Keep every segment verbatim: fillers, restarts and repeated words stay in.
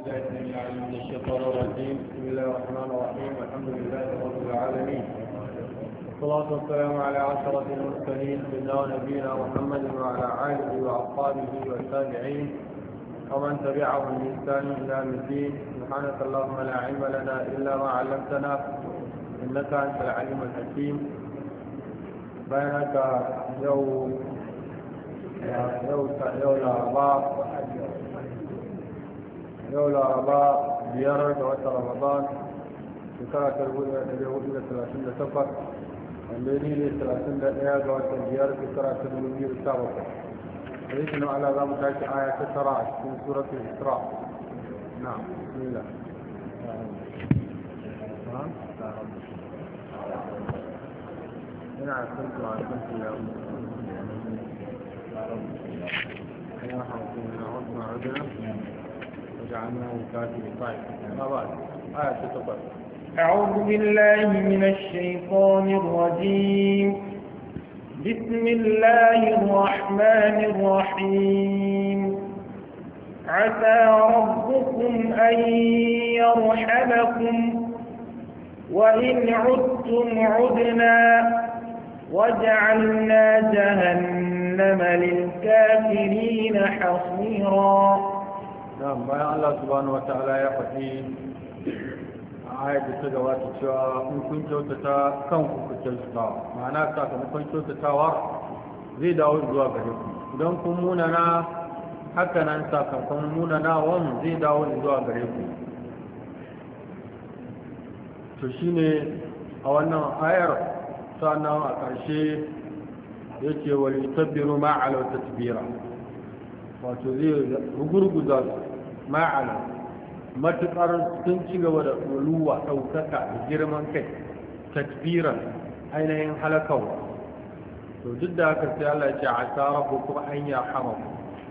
من الشيطان الرجيم. بسم الله الرحمن الرحيم. الحمد لله رب العالمين، والصلاة والسلام على عشرة المرسلين سيدنا ونبينا محمد وعلى آله وأصحابه والتابعين ومن تبعهم بإحسان إلى يوم الدين. سبحانك اللهم لا علم لنا إلا ما علمتنا إنك أنت العليم الحكيم. بينك يوم يوم يوم الأربعاء yau laraba biyar ga watan ramadan shekara ta dubu ɗaya da hudu da talatin da takwas wanda ne ne talatin da ɗaya ga watan biyar shekara ta dubu biyu da sha bakwai. da yake nan ala za mu tashi aya ta tara a cikin suratul isra. na bismillah. ina son tuwa son tuwa ya haƙi na wasu ma'adana أعوذ بالله من الشيطان الرجيم. بسم الله الرحمن الرحيم. عسى ربكم أن يرحمكم وإن عدتم عدنا وجعلنا جهنم للكافرين حصيرا. نعم. bayan Allah subhanahu wataala ya faɗi a ayat da ta gabata cewa in kun kyautata kanku ku kyautata, ma'ana sakamakon kyautatawa zai dawo zuwa gare ku. idan kun munana haka nan sakamakon munanawan zai dawo zuwa gare ku. to shine a wannan ayar sannan a ƙarshe yake wal yutabbiru ma'ala tatbira, wato zai rugurguza ma'ana matuƙar sun ci gaba da uluwa ɗaukaka da girman kai tatbiran ainihin halakawa. to duk da haka sai Allah ya ce a sa rabbukum an yarhamakum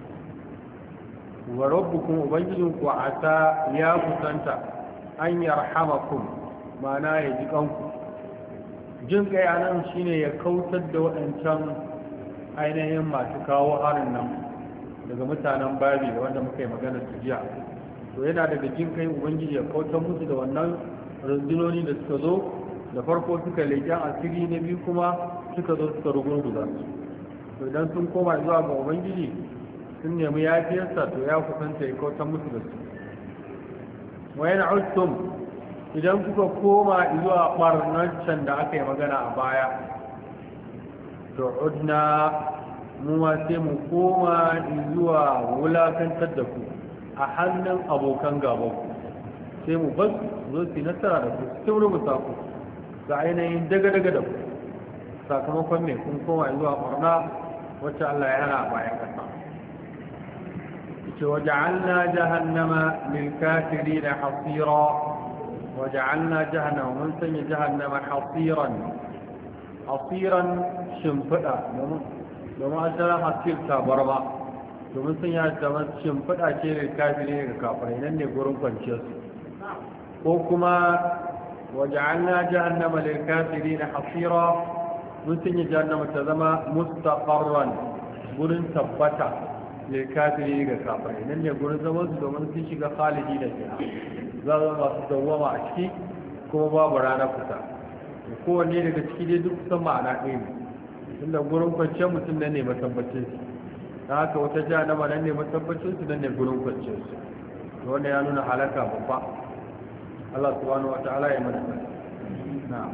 wa rabbukum ubangijinku a sa ya kusanta an yarhamakum, ma'ana ya ji kanku. jin kai anan shine ya kautar da waɗancan ainihin masu kawo harin nan daga mutanen babi da wanda muka yi magana su jiya. to yana daga jin kai ubangiji ya kautar musu da wannan rundunoni da suka zo da farko suka leƙen asiri, na biyu kuma suka zo suka rugurguza su. to idan sun koma zuwa ga ubangiji sun nemi yafiyarsa, to ya kusanta ya kautar musu da su. wayan austum, idan kuka koma zuwa ɓarnancen da aka yi magana a baya, to udna mu ma sai mu koma zuwa wulakantar da ku a hannun abokan gabanku, sai mu bas zo su nasara da ku cikin rubuta ku ga ainihin daga-daga da ku sakamakon mai kun koma zuwa ɓarna wacce Allah ya hana a bayan ƙasa. ce waja'alna jahannama lil kafirin hasira, waja'alna jahannama mun sanya jahannama hasiran hasiran shimfiɗa domin asalin hasir tabarma, domin sun yi zama shimfiɗa ce da kafiri daga kafirai, nan ne gurin kwanciyarsu. ko kuma waje an na jahannama da kafiri na hasira, mun sun yi jahannama ta zama mustaqarran gurin tabbata da kafiri daga kafirai, nan ne gurin zaman su domin sun shiga khalidi da fiha, za su masu dawwama a ciki kuma babu rana fita. kowanne daga ciki dai duk kusan ma'ana ɗaya ne, tunda gurin kwanciyar mutum nan ne matabbacin su, ta haka wata jahannama nan ne matabbacin su, nan ne gurin kwanciyar su. wannan ya nuna halaka babba. Allah subhanahu wa ta'ala ya mana na'am.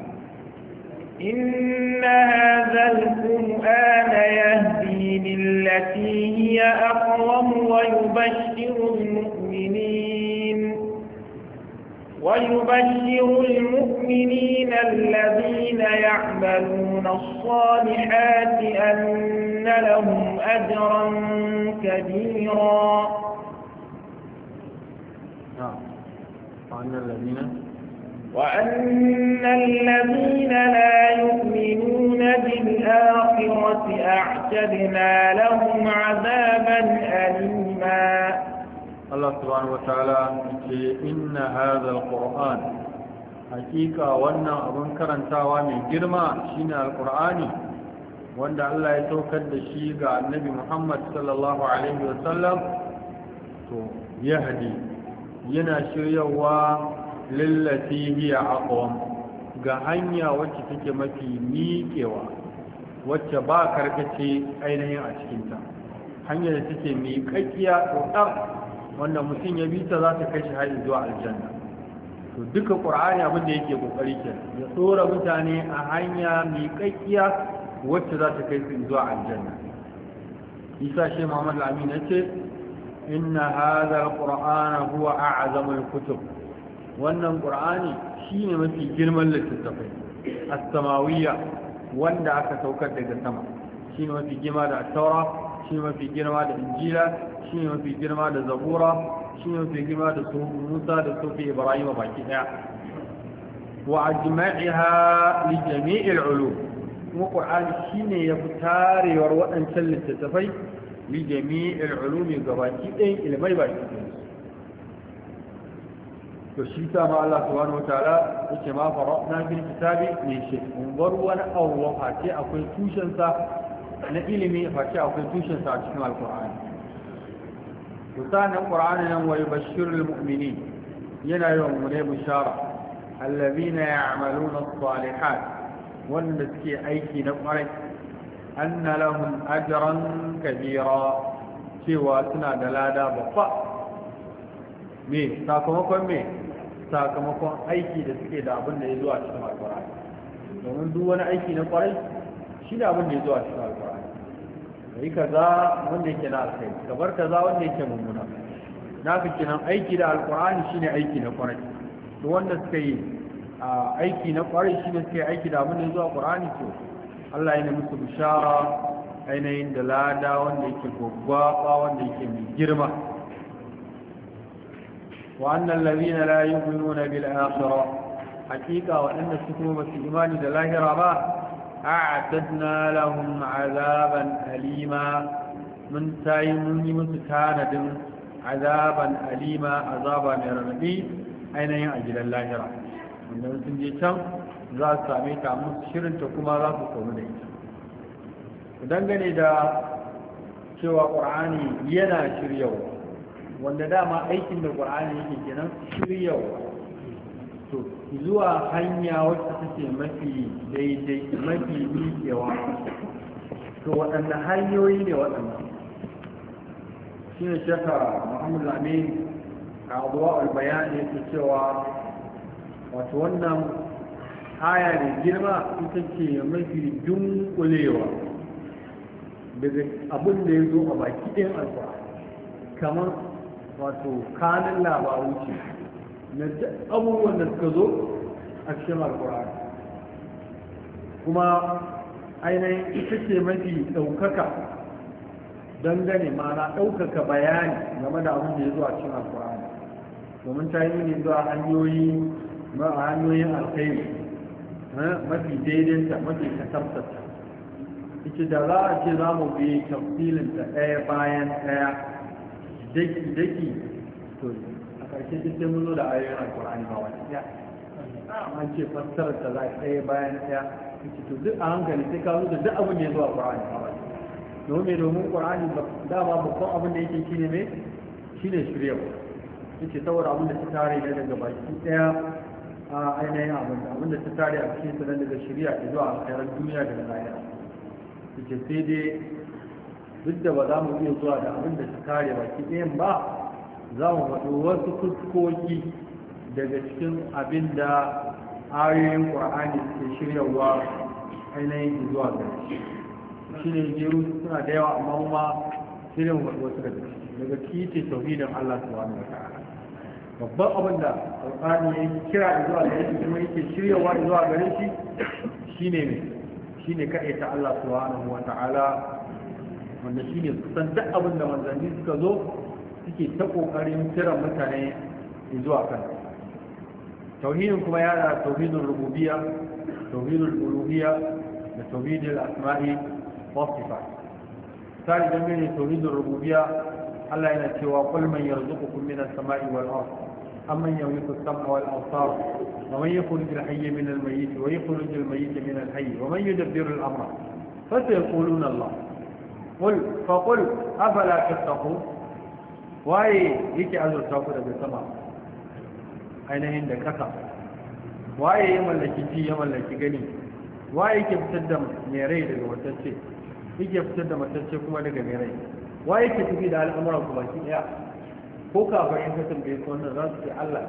إن هذا القرآن يهدي للتي هي أقوم ويبشر المؤمنين ويبشر المؤمنين الذين يعملون الصالحات أن لهم أجرا كبيرا. وأن الذين وأن الذين لا يؤمنون بالآخرة أعتدنا لهم عذابا أليما. الله سبحانه وتعالى إن هذا القرآن حقيقة وأن أبن كرنتاوا من جرما شين القرآن وأن الله يتوكد الشيء النبي محمد صلى الله عليه وسلم يهدي yana shiryawa lillati hiya aqwam ga hanya wacce take mafi miƙewa wacce ba karkace ainihin a cikinta hanyar da take miƙaƙiya ɗoɗar wanda mutum ya bi ta za ta kai shi har zuwa aljanna to duka ƙur'ani abin da yake ƙoƙari ke ya tsora mutane a hanya miƙaƙiya wacce za ta kai su zuwa aljanna isa shi muhammad al-amin ya ce inna hadha al-qur'ana huwa a'zamul kutub wannan qur'ani shine mafi girman littattafai as-samawiyya wanda aka saukar daga sama shine mafi girma da at-taura shine mafi girma da injila shine mafi girma da zabura shine mafi girma da suhuf musa da suhuf ibrahim baki daya wa ajma'iha li jami'il ulum kuma qur'ani shine ya fitarewar waɗancan littattafai li jami'il ulumi gabaki ɗayan ilmai baki ɗaya to shi ta ma Allah subhanahu wataala yake ma fara'na bil kitabi min shay mun bar wani abu face akwai tushen sa na ilimi face akwai tushen sa a cikin alqur'ani to sanan qur'ani nan wa yubashshirul mu'minin yana yawan mu ne bishara allazina ya'maluna as-salihat wanda suke aiki na kwarai anna lahum ajran kabira cewa suna da lada babba me sakamakon me sakamakon aiki da suke da abin da ya zuwa cikin alkur'ani domin duk wani aiki na kwarai shi ne abin da ya zuwa cikin alkur'ani ka yi kaza wanda yake na alkai ka bar kaza wanda yake mummuna na fi kenan aiki da alkur'ani shi ne aiki na kwarai to wanda suka yi aiki na kwarai shi ne suka yi aiki da abin da ya zuwa alkur'ani to Allah ya musu bishara ainihin da lada wanda yake gwaggwaba wanda yake mai girma وأن الذين لا يؤمنون بالآخرة حقيقة وأن سكومة الإيمان دلاهرة ما أعتدنا لهم عذابا أليما من تايمون مستاند عذابا أليما عذابا يرغبي أين يأجل اللاهرة من سنجي كم ذات ساميك عمس شرن تكما ذات قومني ودنغني دا شوى قرآني ينا شريو wanda dama aikin da ƙwar'ani yake kenan shiryawa to zuwa hanya wacce take mafi daidai mafi miƙewa to waɗanne hanyoyi ne waɗannan shi ne shaka muhammadu amin a abuwa albayani yake cewa wato wannan aya da girma ita ce mafi dunkulewa daga abin da ya zo a baki ɗin alƙwar'ani kamar wato kanin labaru ce na abubuwan da suka zo a cikin alkur'ani kuma ainihin ita ce mafi ɗaukaka dangane mana ɗaukaka bayani game da abin da ya zo a cikin alkur'ani domin ta yi ne zuwa hanyoyi ma a hanyoyin alkhairi mafi daidaita mafi kasabtata ita da za a ce za mu bi tafsilinta ɗaya bayan ɗaya daki-daki to a ƙarshe duk sai mun zo da ayoyin alkur'ani ba wani ya an ce fassarar ta za a ɗaya bayan ɗaya ita to duk a hankali sai ka zo da duk abin da ya zo a ƙur'ani ba wani domin domin ƙur'ani dama babban abin da yake shine ne shine shiryawa yake saboda abin da ta tare ne daga baki ɗaya a ainihin abin da abin da ta tare a cikin sa daga shirya ta zuwa alkhairar duniya da lahira yake sai dai duk da ba za mu iya zuwa da abin da su kare baki ɗayan ba za mu faɗo wasu fuskoki daga cikin abin da ayoyin ƙur'ani suke shiryawa ainihin zuwa ga shi ne jeru suna da yawa amma kuma shirya mu faɗo wasu daga ciki daga ciki ce tauhidin Allah subhanahu wa ta'ala babban abin da ƙur'ani ya kira zuwa gare shi kuma yake shiryawa zuwa gare shi shine ne shine kaɗai ta Allah subhanahu wa ta'ala wanda shi ne kusan duk abin da manzanni suka zo suke ta ƙoƙarin kiran mutane zuwa kan tauhidin kuma ya da tauhidin rububiyya tauhidin uluhiyya da tauhidin asma'i wa sifat sai da mene tauhidin rububiyya Allah yana cewa qul man yarzuqukum minas sama'i wal ard amman yamliku as-sam'a wal absar wa man yukhrij al-hayya min al-mayyit wa yukhrij al-mayyita min al-hayy wa man yudabbiru al-amra fa sayaquluna Allah قل فقل أفلا تتقون waye yake azurta ku daga sama ainihin da kasa waye ya mallaki ji ya mallaki gani waye yake fitar da mai rai daga matacce yake fitar da matacce kuma daga mai rai waye yake tafi da al'amuran ku baki daya ko kafin in ka tambaye su wannan za su ce Allah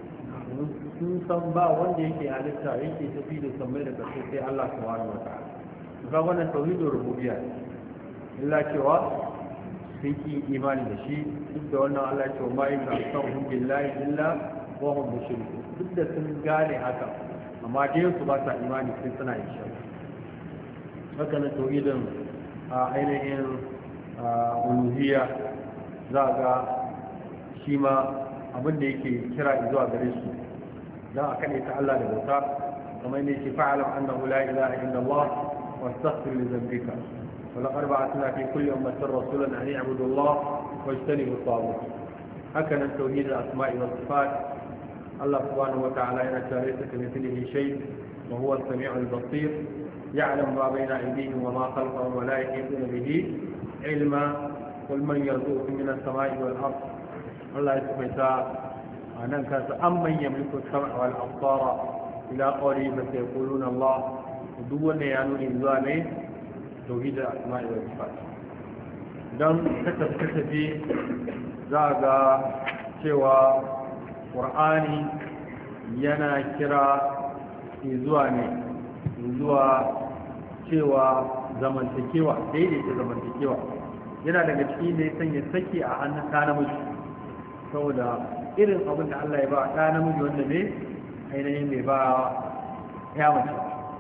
sun san ba wanda yake halitta yake tafi da sammai da ƙasa sai Allah subhanahu wa ta'ala ga wannan tauhidul rububiyya illa cewa sun ki imani da shi duk da wannan Allah ce wa ma yin asahum billahi illa wa hum mushrikun duk da sun gane haka amma dai su ba sa imani sai suna yin shirka haka na tauhidin a ainihin uluhiyya za ga shi ma abin da yake kira zuwa gare su dan a kane ta Allah da bauta kamar ne ce fa'alam annahu la ilaha illa Allah wastaghfir li dhanbika ولقد بعثنا في كل أمة رسولا أن يعبدوا الله واجتنبوا الطاغوت هكذا توحيد الأسماء والصفات الله سبحانه وتعالى ينشأ ليس كمثله شيء وهو السميع البصير يعلم ما بين أيديهم وما خلفهم ولا يحيطون به علما قل من يرزقكم من السماء والأرض الله سبحانه أن كان أمن يملك السمع والأبصار إلى قوله فسيقولون الله ودون يعنون إنزالين توحيد الأسماء والصفات don kasafce za ga cewa ƙur'ani yana kira zuwa ne zuwa cewa zamantakewa daidaita zamantakewa yana daga ciki ne sanya saki a hannun ɗa namiji saboda irin abin da Allah ya ba ɗa namiji wanda ne ainihin mai ba ya mace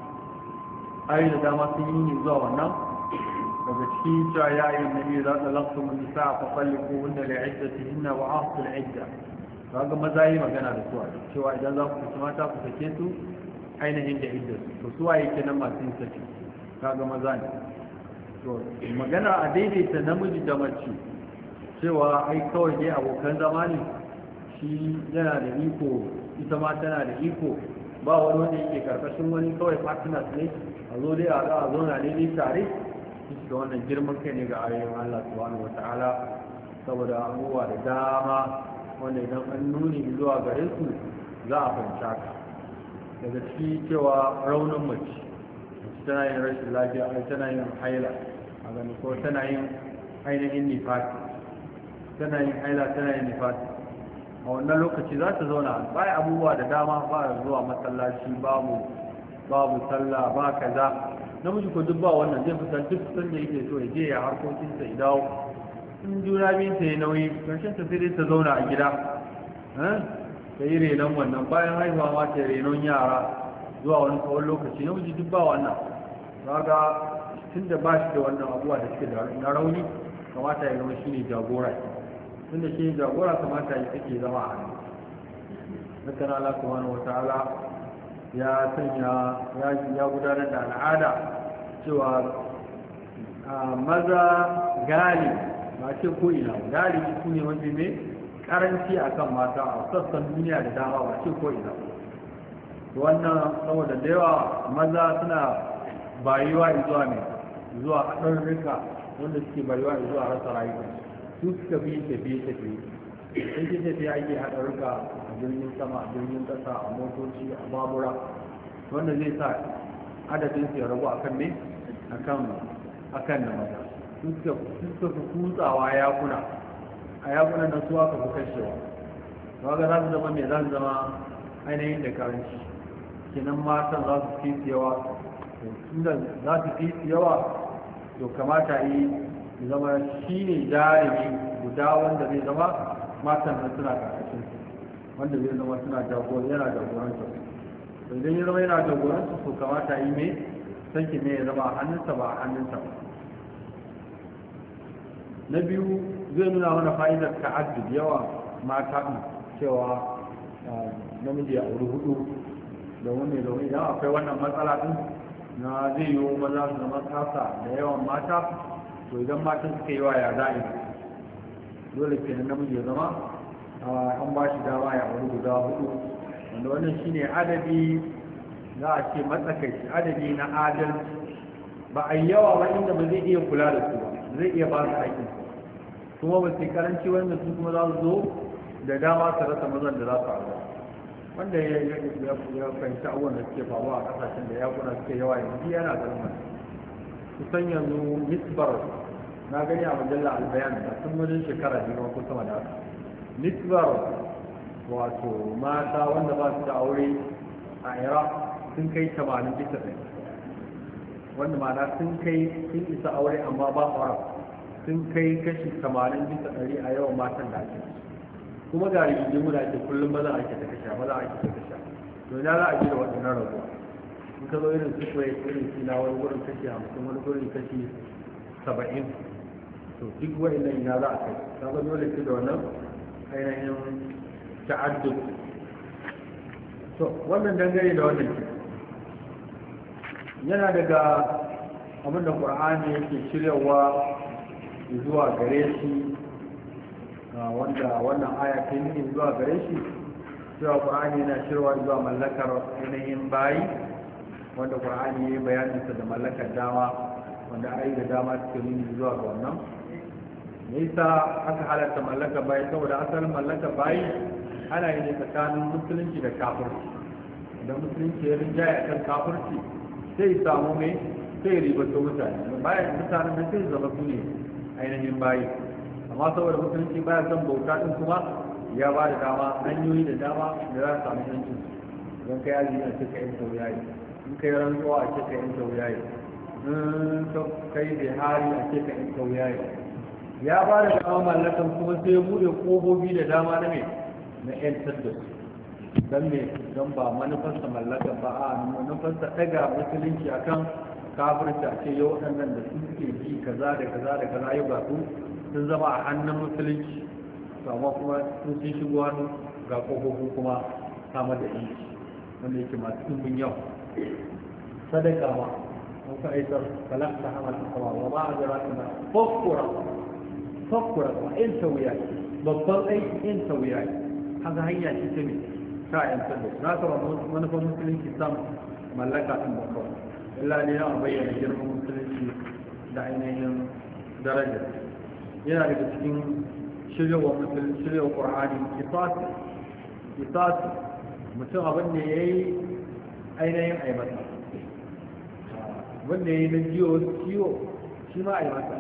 ayi da dama sun yi zuwa wannan daga cikin cewa ya yi nabi za ta lafsu mun nisa a fasalliku wanda da iddati hinna wa ahsul idda kaga maza yi magana da su cewa idan za ku fita mata ku sake su ainihin da iddatu to su waye kenan masu yin saki kaga maza ne to magana a daidaita namiji da mace cewa ai kawai dai abokan zama ne shi yana da iko ita ma tana da iko ba wani wanda yake karkashin wani kawai partners ne a zo dai a za a zo na daidai tare da wannan girman kai ne ga ayoyin Allah subhanahu wata'ala saboda abubuwa da dama wanda idan an nuni zuwa gare su za a fahimta ka daga ciki cewa raunin mace tana yin rashin lafiya tana yin haila a gani ko tana yin ainihin nifasi tana yin haila tana yin nifasi a wannan lokaci za ta zauna baya abubuwa da dama ba zuwa masallaci babu babu sallah ba kaza namiji ko duk ba wannan zai fitar duk sanda yake so ya je ya harkokinsa ya dawo in juna biyun ta yi nauyi karshen ta sai dai ta zauna a gida ta yi renon wannan bayan haihuwa ma ta renon yara zuwa wani tsawon lokaci namiji duk ba wannan kaga tun da ba shi da wannan abubuwa da suke da na rauni kamata ya zama shi ne jagora tun da shi ne jagora kamata ya take zama a hannu zakana Allah subhanahu wata'ala ya sanya ya gudanar da al'ada cewa maza gali ba ce ko ina galibi su ne wanda ne karanci akan mata a sassan duniya da dama ba ce ko ina wannan saboda da yawa maza suna bayuwa zuwa ne zuwa haɗarurruka wanda suke bayuwa zuwa rasa rayuwa su suka fi tafiye tafiye sun ce tafiye ake haɗarurruka a jirgin sama a jirgin ƙasa a motoci a babura wanda zai sa adadin su ya rabu akan ne akan akan na maza su suka fi kutsawa yakuna a yakunan da su aka fi kashewa ba ga za su zama mai za su zama ainihin da karanci kenan matan za su fi yawa inda za su fi yawa to kamata yi zama shi ne jarumi guda wanda zai zama matan nan suna karkashin wanda zai zama suna jagor yana jagoranta to idan ya zama yana jagoranta to kamata yi mai sanki ne ya zama a hannunsa ba a hannunsa ba na biyu zai nuna mana fa'idar ta'addud yawa mata ɗin cewa namiji a wuri hudu domin mai domin idan akwai wannan matsala ɗin na zai yi maza su zama kasa da yawan mata to idan matan suka yi wa ya za'i dole ke namiji ya zama an ba shi dama ya wuri guda hudu wanda wannan shine adadi za a ce matsakaici adadi na adalci ba a yawa ba inda ba zai iya kula da su ba zai iya ba su aikin kuma ba su karanci wanda su kuma za su zo da dama su rasa mazan da za su aure wanda ya ya fahimci abubuwan da suke faruwa a kasashen da ya kuna suke yawa yanzu yana ganin wani kusan yanzu nisbar na gani a majalla albayan da sun wajen shekara biyu ko sama da haka nisbar wato mata wanda ba su da aure a iraq sun kai tamanin bisa ɗaya wanda ma'ana sun kai sun isa aure amma ba aure sun kai kashi tamanin bisa ɗari a yawan matan da ake kuma ga rigimu da ake kullum maza ake ta kasha maza ake ta kasha to ina za a ji da waɗannan rabuwa in ka zo irin su kuwa irin sina wani wurin kashi hamsin wani wurin kashi saba'in to duk wa'annan ina za a kai ta ga dole ce da wannan ainihin ta'addud to wannan dangane da wannan ke yana daga abin da ƙur'ani yake shiryawa zuwa gare shi wanda wannan aya ta yi zuwa gare shi cewa ƙur'ani yana shirwa zuwa mallakar ainihin bayi wanda ƙur'ani ya yi bayaninsa da mallakar dama wanda ayi da dama suke nuni zuwa ga wannan me yasa aka halatta mallakar bayi saboda asalin mallakar bayi ana yi ne tsakanin musulunci da kafirci idan musulunci ya rinjaya kan kafirci sai samu mai sai ribato mutane bayan mutanen da sai zama su ne ainihin bayi amma saboda musulunci baya son bauta din kuma ya ba da dama hanyoyi da dama da za su samu yancin don kai yaji a cika yin sauyayi in kai rantsuwa a cika yin sauyayi in kai bihari a cika yin sauyayi ya ba da dama mallakan kuma sai ya bude kofofi da dama na mai na yantar da su don me don ba manufarsa mallaka ba a manufarsa daga musulunci akan kafirci a ce yau waɗannan da su suke ji kaza da kaza da kaza yau ga su sun zama a hannun musulunci to amma kuma sun sun shigo hannu ga ƙofofi kuma samar da yanci wanda yake masu ɗumbin yau sadaka ma an ka aikar falakta hamal kawa wa ma a jira kuma fokura fokura kuma in tauya babban aiki in tauya haka hanya ce ta ne ta yantar da na kama manufar musulunci sam mallaka ɗin babban illa ne a bayyana girman musulunci da ainihin darajar yana daga cikin shiryawa musulunci shiryawa ƙur'ani kisasi kisasi mutum abin da ya yi ainihin aimata wanda ya yi na jiyo ciwo shi ma aimata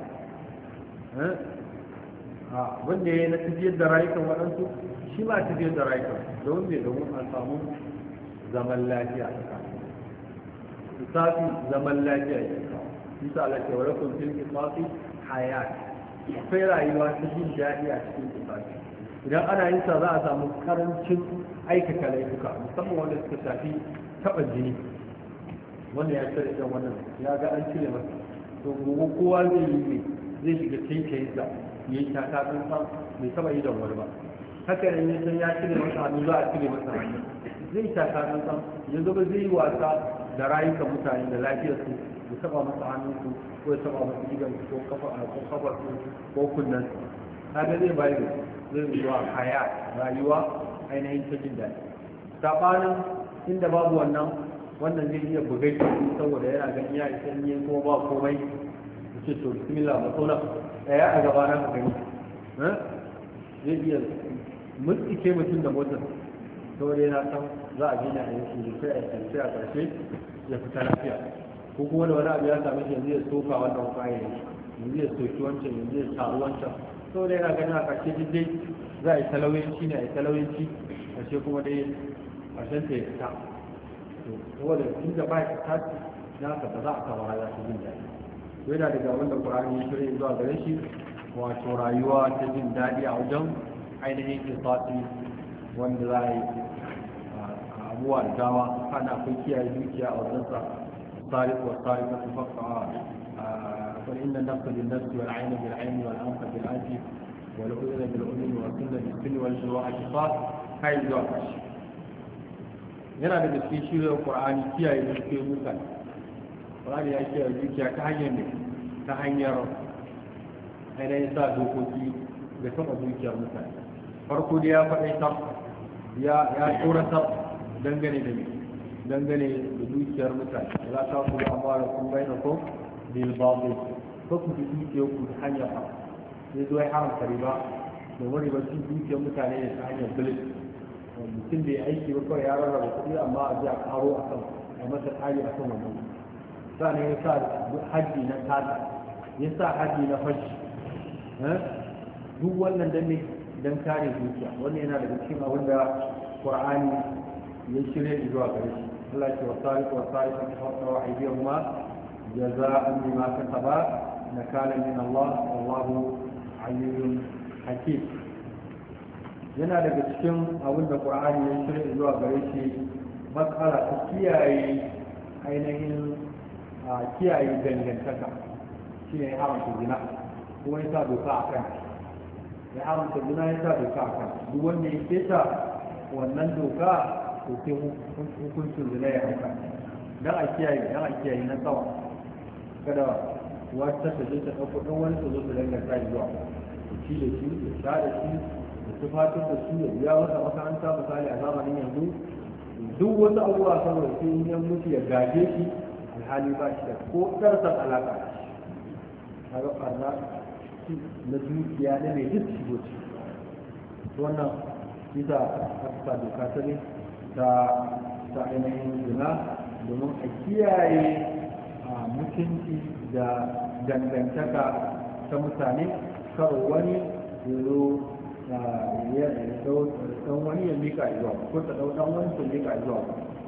wanda ya yi na tafiyar da rayukan waɗansu shi ma tafiyar da rayukan don mai domin a samu zaman lafiya a tsakanin kisasi zaman lafiya ya kawo bisa ala ce wadda kun fil kisasi hayat akwai rayuwa ta jin daɗi a cikin kisasi idan ana yin sa za a samu karancin aikata laifuka musamman wanda suka shafi taɓa jini wanda ya cire ɗan wannan ya ga an cire masa to gobe kowa zai yi ne zai shiga cikin sa ya yi taka tsantsan bai taɓa yi da wani ba haka ne ya san ya cire masa hannu za a cire masa hannu zai taka tsantsan yanzu ba zai yi wasa da rayukan mutane da lafiyarsu ya taba masa hannunsu ko ya taba masa idansu ko kafarsu ko kunnansu kaga zai bayi zai zuwa haya rayuwa ainihin ta jin daɗi saɓanin inda babu wannan wannan zai iya bugai saboda yana ganin ya isa in kuma ba komai ya ce to bismillah ba tsona ɗaya a gaba na ka gani zai iya mutsike mutum da motar saboda yana san za a gina a yanki sai a yanki a ƙarshe ya fita lafiya ko kuma da wani abu ya same shi yanzu ya soka wannan kwaye yanzu ya soki wancan yanzu ya taru wancan saboda yana ganin a ƙarshe dai za a yi talauyanci ne a yi talauyanci ƙarshe kuma dai ƙarshen ta ya fita saboda tun da ba ya fita na ka ba za a kawo rayuwa ta jin daɗi to yana daga wanda ƙur'ani ya shirya zuwa gare shi wato rayuwa ta jin daɗi a wajen ainihin kisasi wanda za a yi abuwa da dama ana akwai kiyaye dukiya a wajensa الطارق والطارقة فقط فإن النفس بالنفس والعين بالعين والأنف بالأنف والأذن بالأذن والسن بالسن والجروح قصاص هاي الجواب yana da cikin shirin Qur'ani kiyaye dukiyar mutane Qur'ani ya kiyaye dukiya ta hanyar ne ta hanyar ainihin sa dokoki da taɓa dukiyar mutane farko da ya faɗa ya ya tsoratar dangane da mai dangane da dukiyar mutane za ta kula amma da kun bayyana ko bil batil ko ku dukiyar ku ta hanyar ha sai zo ya haramta riba domin riba cin dukiyar mutane ne ta hanyar bilis mutum bai aiki ba kawai ya rarraba kuɗi amma a ji a karo a kan a masa tsari a kan wannan sannan ya sa haji na tada ya sa haji na fashi duk wannan dan ne dan kare dukiya wannan yana daga cikin abin da qur'ani ya shirya zuwa gare shi Allah ya wasariqu wasariqu fa wa aydihuma jazaa'an bima kasaba nakalan min Allah wallahu aliyyun hakim yana daga cikin abin da qur'ani ya shirya zuwa gare shi matsala ta kiyaye ainihin a kiyaye dangantaka shi ne haramta zina kuma ya sa doka a kan ya haramta zina ya sa doka a kan duk wanda ya keta wannan doka to sai hukuncin zina ya hauka dan a kiyaye dan a kiyaye na tsawa kada wata ta je ta ɗauko ɗan wani ta zo ta danganta zuwa ta ci da shi da sha da shi da tufatar da shi da biya wata makaranta misali a zamanin yanzu duk wasu abubuwa saboda sai in yan mutu ya gaje shi alhali ba shi da ko ɗarsar alaƙa da shi kaga ɓarna na dukiya na mai duk shigo ci wannan ita aka doka ta ne ta ta ainihin zina domin a kiyaye a mutunci da dangantaka ta mutane karo wani zo dan wani ya mika zuwa ko ta dau dan wani ta mika zuwa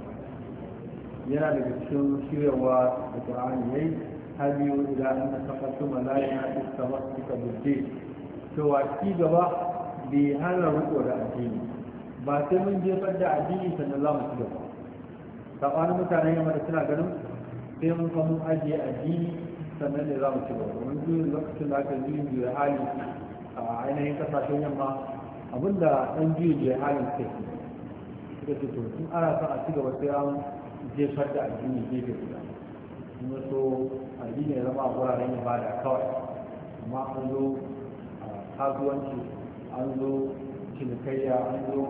yana daga cikin shiryawa da Qur'ani yayi har biyu idan an tafattu malaika istamasika biddi to wa ci gaba bi hana riko da addini ba sai mun jefar da addini sannan za mu ci gaba sabanin mutanen yamma da suna ganin sai mun fa mun ajiye addini sannan ne za mu ci gaba mun ji lokacin da aka yi da hali a ainihin kasashen yamma abinda ɗan juyi da halin kai suka ce to in ana son a ci gaba sai an jefar da addini gefe guda kuma so addini ya zama a wuraren ibada kawai amma an zo kasuwanci an zo cinikayya an zo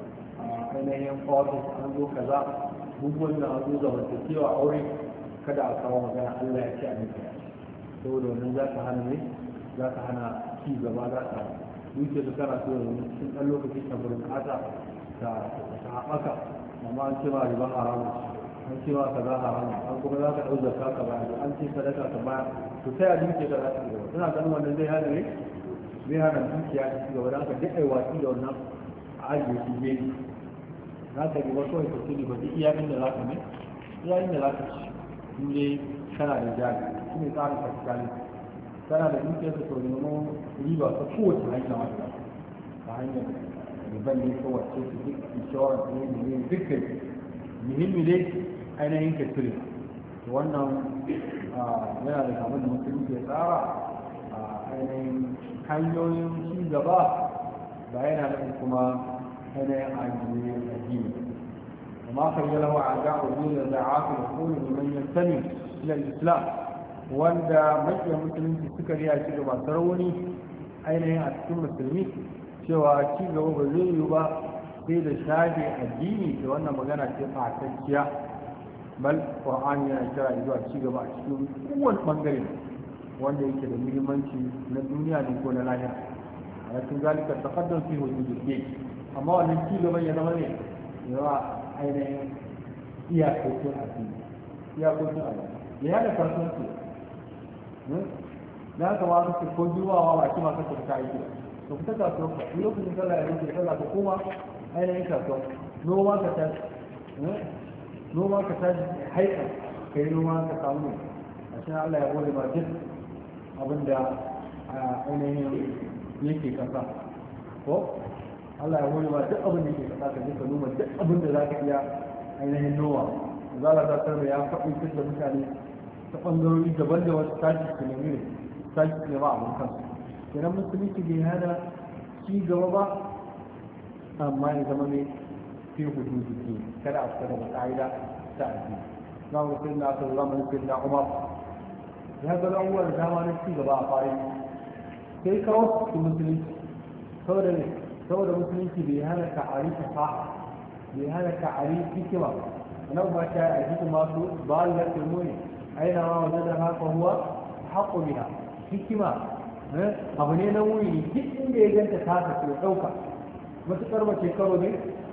ainihin ofis an zo kaza bubuwan da an zo zamantakewa aure kada a kawo magana Allah ya ce a nufi saboda wannan za ka hana ne za ka hana ci gaba za ka wuce da kana so yanzu cikin ɗan lokaci ta burin kata ta haɓaka amma an ce ma riba haramu an ce ma kaza haramu an kuma za ka ɗau zakka ka baya an ce sadaka ka baya to sai a duke ka za ta ci gaba suna ganin wannan zai hana ne zai hana dukiya ta ci gaba don haka duk ai watsi da wannan a ajiye shi gefe za ka riba kawai ka tuni ba duk iya inda za ka ne iya inda za ka ci in dai kana da jari shi ne tsarin kapitalin tana da dukiyar da sau nemo riba ta kowace hanya wata ta hanyar riban ne kowace su duk insurance ne ne dukkan muhimmi ne ainihin ka cire wannan yana da kamar da mutum ke tsara ainihin hanyoyin ci gaba ba yana da kuma ainihin ajiye addini amma kan yi lawa a ga'a duniya da aka da kone domin yantani ila islam wanda makiyar musulunci suka riya ci gaba sarauni ainihin a cikin musulmi cewa ci gaba ba zai yiwu ba sai da shafe addini da wannan magana ce fatacciya bal qur'ani yana kira zuwa ci gaba a cikin kowane bangare wanda yake da muhimmanci na duniya ne ko na lahira a cikin zalika taqaddam fi hududid amma wannan ci gaban ya zama ne yawa ainihin iyakokin addini iyakokin addini ya hada kasuwanci da haka ma su ko jumawa ba ki ma kasa ta aiki to fita kasuwa ka in lokacin sallah ya rike sallah ka koma ainihin kasuwa noma ka tashi noma ka tashi haika ka yi noma ka samu a cikin Allah ya gode ma duk abinda ainihin yake kasa ko Allah ya gode ma duk abin da yake kasa ka je ka noma duk abin da za ka iya ainihin noma za ka zartar da ya faɗi da mutane ta ɓangarori daban da wasu tashi su nemi ne tashi su nema abin kansu kenan musulunci bai hana ci gaba ba amma ya zama ne fi hudu jiki kada a fita daga ƙa'ida ta addini na wasu na aka zama ne sai na umar ya ga abubuwa da dama na ci gaba a fari sai kawo su musulunci saboda ne saboda musulunci bai hana ta'ari fasaha bai hana ta'ari hikima nan ba ta yi a hikima su ba da ne aina ma wajen da haka huwa haƙo biya hikima abu ne na wuri duk inda ya ganta ta haka ya ɗauka matuƙar mace karo ne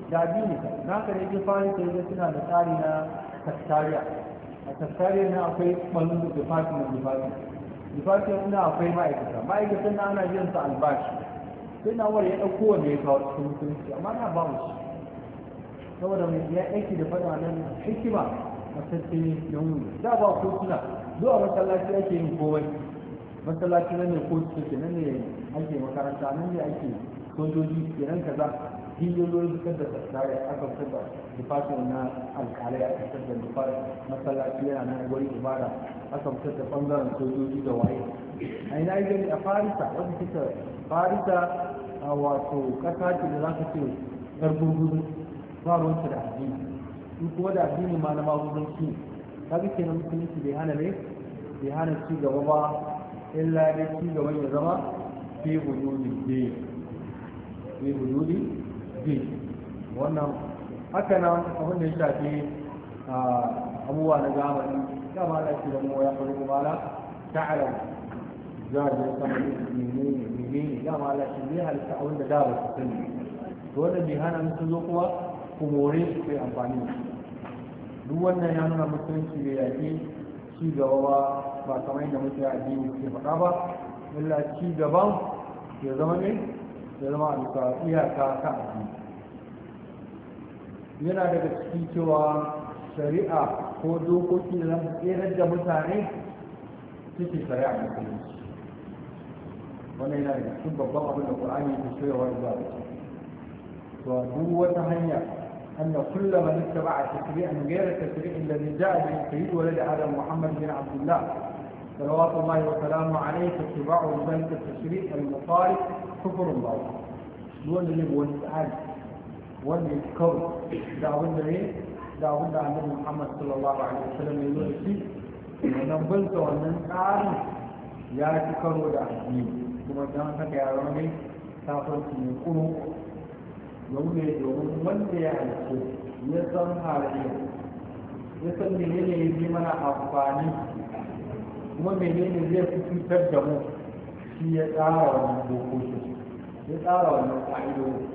da addini ka na ka ne fari sai ga suna da tsari na tattariya a tattariya na akwai ɓangaren department department department na akwai ma'aikata ma'aikatan na ana biyan su albashi sai na wani ya ɗauko wanda ya kawo cikin mutunci amma na ba mu shi saboda mai ya aiki da faɗa nan hikima a tattali da wuni da ba kotuna zuwa masallaci ake yin komai masallaci nan ne kotu ke nan ne ake makaranta nan ne ake sojoji kenan kaza hiyoyi fitar da tsare aka fitar da department na alƙalai aka fitar da department masallaci yana nan wani ibada aka fitar da bangaren sojoji da waye a ina yi gani a farisa wanda suka farisa a wato ƙasa ce da za ka ce yar gurgudu ba ruwanta da addini in kuma da addini ma na maguzanci kaga kenan musulunci bai hana ne bai hana ci gaba ba illa dai ci gaban ya zama fi hududi bi fi hududi bi wannan haka nan abin da ya shafi abubuwa na zamani dama da shi da mu ya faru kuma la ta'alam za a je sama menene menene dama la shi ne halitta abin da da ba su sani to wannan bai hana musu zo kuma ku more su kai amfani da duk wannan ya nuna musulunci bai yaƙi ci gaba ba ba kamar yadda muke addini ke faɗa ba illa ci gaban ya zama ne ya zama a bisa iyaka ta addini yana daga cikin cewa shari'a ko dokoki da za su tserar da mutane suke shari'a musulunci wannan yana daga cikin babban abin da ƙur'ani ke shiryawa da zuwa to duk wata hanya أن كل من اتبع تشريعا غير التشريع الذي جاء به سيد ولد آدم محمد بن عبد الله صلوات الله وسلامه عليه فاتباع ذلك التشريع المخالف كفر الله دون اللي هو السؤال وان يذكر دعوة النبي دعوة النبي محمد صلى الله عليه وسلم يقول شيء ونبلت وننسعر يا تكر ودعوين ثم جانتك يا رمي تاخذ من قلوب yau ne domin wanda ya halittu ya san halayya ya san menene ya yi mana amfani kuma menene zai fi cutar da mu shi ya tsara wannan dokoki ya tsara wannan ƙa'idodi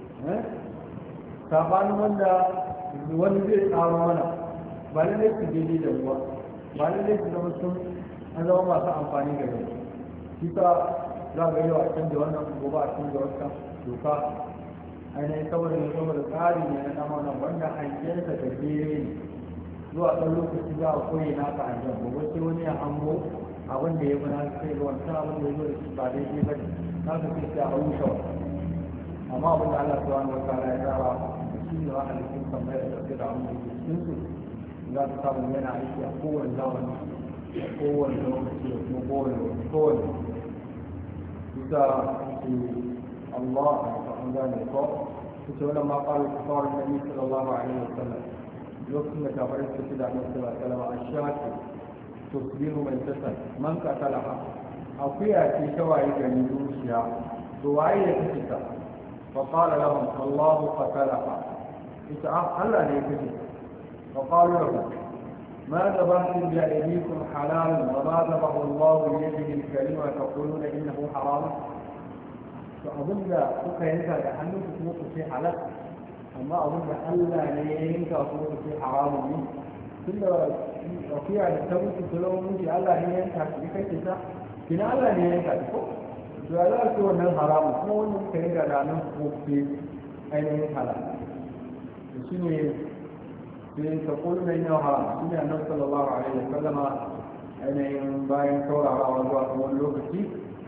sabanin wanda wani zai tsaro mana ba lallai su daidai da ruwa ba lallai su zama sun an zama masu amfani da rai shi ta za ga yau a canza wannan gobe a canza wata doka ainihin saboda ne saboda tsari ne na ɗan wanda hangensa da gere ne zuwa ɗan lokaci za a koyi naka hangen gobe sai wani ya hango abin da ya fi nasu sai ga wancan abin da ya zo da shi ba daidai ba ne na ka sai a rushe wa amma abin da Allah subhanahu wa ta'ala ya tsara shi ne wa halittun kamar da ɗauke da abin da ke cikin su za ka samu yana aiki a kowane zamani a kowane lokaci da kuma kowane kowane bisa Allah an gane ko kuce wannan ma ƙarar kafar nabi sallallahu alaihi wasallam lokacin da kafarin su ci da annabi sallallahu alaihi wasallam ashatu tusbihu man tasal man qatalaha akuya ce ta waye gani zuciya to waye ya kace ta fa qala lahum Allah qatalaha ita Allah ne ya kace fa qalu lahu ما ذبحتم بأيديكم حلال وما ذبح الله بيده الكريمة تقولون إنه حرام to abin da kuka yanka da hannunku kuma ku ce halal amma abin da Allah ne ya yanka kuma ku ce haramun ne tun da akuya da ta mutu ta zama mutu Allah ne ya yanka ta kai ce ta kina Allah ne ya yanka ta ko to ya za a ce wannan haramun kuma wannan kuka yanka da hannun ku ce ainihin halal to shi ne sai ta kullu na yin haram shi ne annabi sallallahu alaihi wa sallama ainihin bayan saurarawa zuwa wani lokaci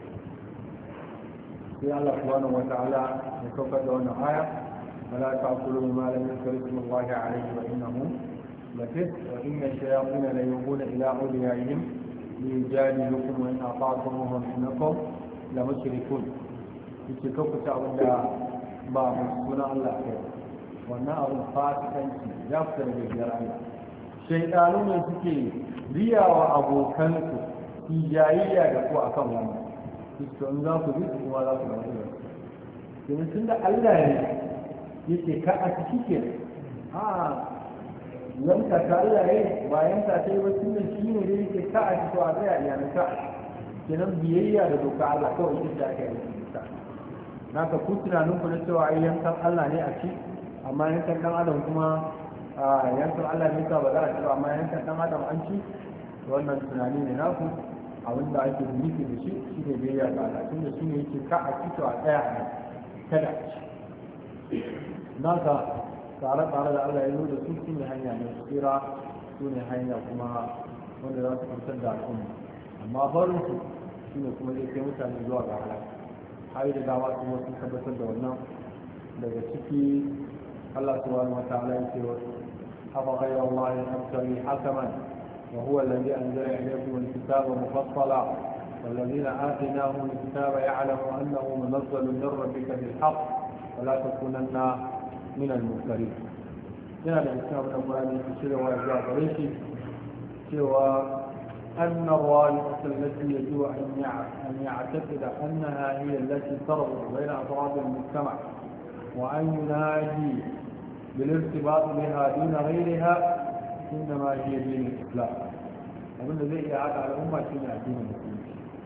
sai Allah subhanahu wa ta'ala ya saukar da wannan aya wala ta'kulu ma lam yuzkar ismullahi alayhi wa innahu lafis wa inna ash-shayatina la yuhuna ila awliyaihim liyujadilukum wa in ata'tumuhum innakum la mushrikun yace ka ku ta abinda ba mu sunan Allah kai wannan abin fasikanci ya fita daga biyar Allah shaydanu ne suke riyawa abokansu tijayayya da ku akan wannan to in za ku bi su kuma za ku ga mutum domin tun da Allah ne yake ka a ciki ke a yanka ta Allah ne ba yanka ta yi ba tun da shi ne da yake ka a ciki a tsaya iyalan ka kenan biyayya da doka Allah kawai ita da aka yi ta naka ku tunanin ku na cewa ai yankan Allah ne a ci amma yankan dan adam kuma a yankan Allah ne ka ba za a ci amma yankan dan adam an ci wannan tunani ne naku abinda ake nufi da shi shi ne biyayya ga Allah tunda shi ne yake ka a ci to a tsaya a kada a ci naka tsare-tsare da Allah ya zo da su su ne hanya ne tsira su ne hanya kuma wanda za su fitar da al'umma amma barin su shi ne kuma zai kai mutane zuwa ga halaka har da dama su wasu tabbatar da wannan daga ciki Allah subhanahu wa ta'ala yake wa hafa ghayra Allah yabtaghi hakaman wa huwa alladhi anzala ilaykum al-kitaba mufassala والذين آتيناهم الكتاب يعلم أنه منزل من ربك بالحق ولا تكونن من المفترين. هنا الإسلام الأولاني في شيء ويرجع بريشي سوى أن الرائحة التي يجب أن يعتقد أنها هي التي تربط بين أفراد المجتمع وأن ينادي بالارتباط بها دون غيرها إنما هي دين الإسلام. أظن ذي هذا على الأمة شيء دين المسلمين.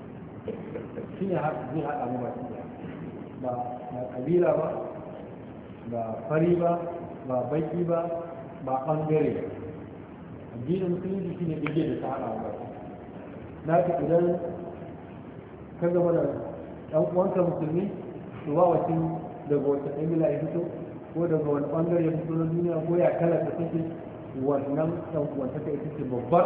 شيء هذا ذي هذا على الأمة لا قبيلة با لا قريبة لا بيتي با با قنجري. الدين المسلمين شيء يجي تعالى على الأمة. لكن إذا كذا ولا أو وانت مسلمين وواجب daga wata ƙabila ya fito ko daga wani ɓangare ya fito na duniya ko ya kala ta take wannan ɗan uwantaka ita ce babbar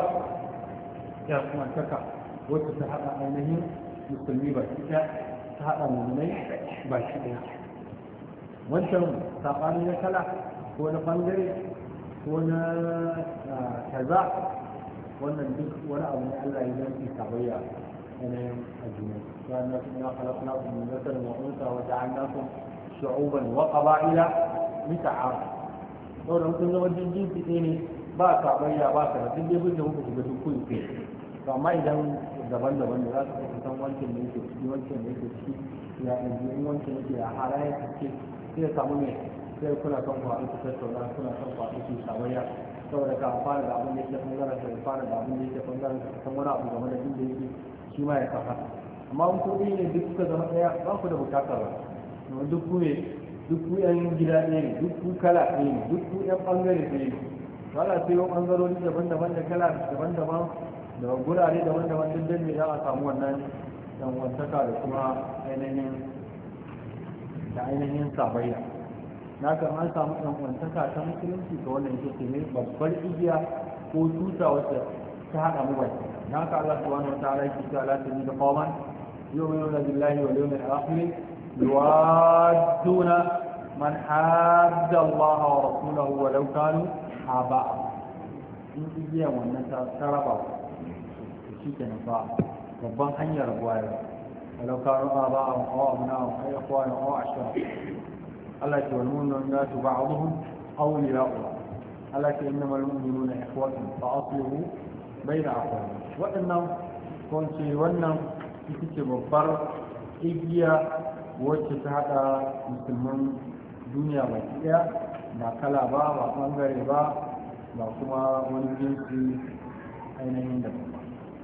ya uwantaka wacce ta haɗa ainihin musulmi ba shi ɗaya ta haɗa mummunai ba shi ɗaya wancan saɓani na kala ko na ɓangare ko na kaza wannan duk wani abu ne Allah ya zanci sabayya yanayin addinai ya nasu ya halakna min zakarin wa unsa wa ja'alnakum shu'uban wa qaba'ila lita'arafu saboda kun zama jinjin fiɗe ne ba sabayya ba ka duk dai bin da muka shiga duk kun ke to amma idan daban-daban da za ka fi san wancan da yake ciki wancan da yake ciki ya ɗanji in wancan yake a halayen ciki sai ya samu ne sai kuna son ku haɗu ku tattauna kuna son ku haɗu ku sabayya saboda ka amfana da abin da yake ɓangaren ka amfana da abin da yake ɓangaren ka san wani abu game da inda yake shi ma ya kafa amma in kuɗi ne duk kuka zama ɗaya ba ku da bukatar ba duk ku ne duk ku yan gida ɗaya ne duk ku kala ɗaya ne duk ku yan ɓangare ɗaya ne wala sai yau ɓangarori daban-daban da kala daban-daban da gurare daban-daban duk dan ne za a samu wannan dangantaka da kuma ainihin da ainihin sabayya na kan an samu dangantaka ta musulunci ga wannan ita ce ne babbar igiya ko tuta wacce ta haɗa mu baki na ka Allah subhanahu wa ta'ala yake cewa la tajidu qawman yu'minuna billahi wal yawmil akhir يوادون من حاد الله ورسوله ولو كانوا آباءهم in igiya wannan ta raba shi ke nufa babban hanyar rabuwa ya walau kanu aba a awa abuna a kai akwa na awa ashira Allah ke wani munan ya tuba a zuhun auli ra'uwa Allah ke inna mal mu'minu na ikhwatun fa aslihu bayna akhwani waɗannan ko ce wannan ita ce babbar igiya wacce ta haɗa musulman duniya baki ɗaya ba kala ba ba ɓangare ba ba kuma wani jinsi ainihin da ba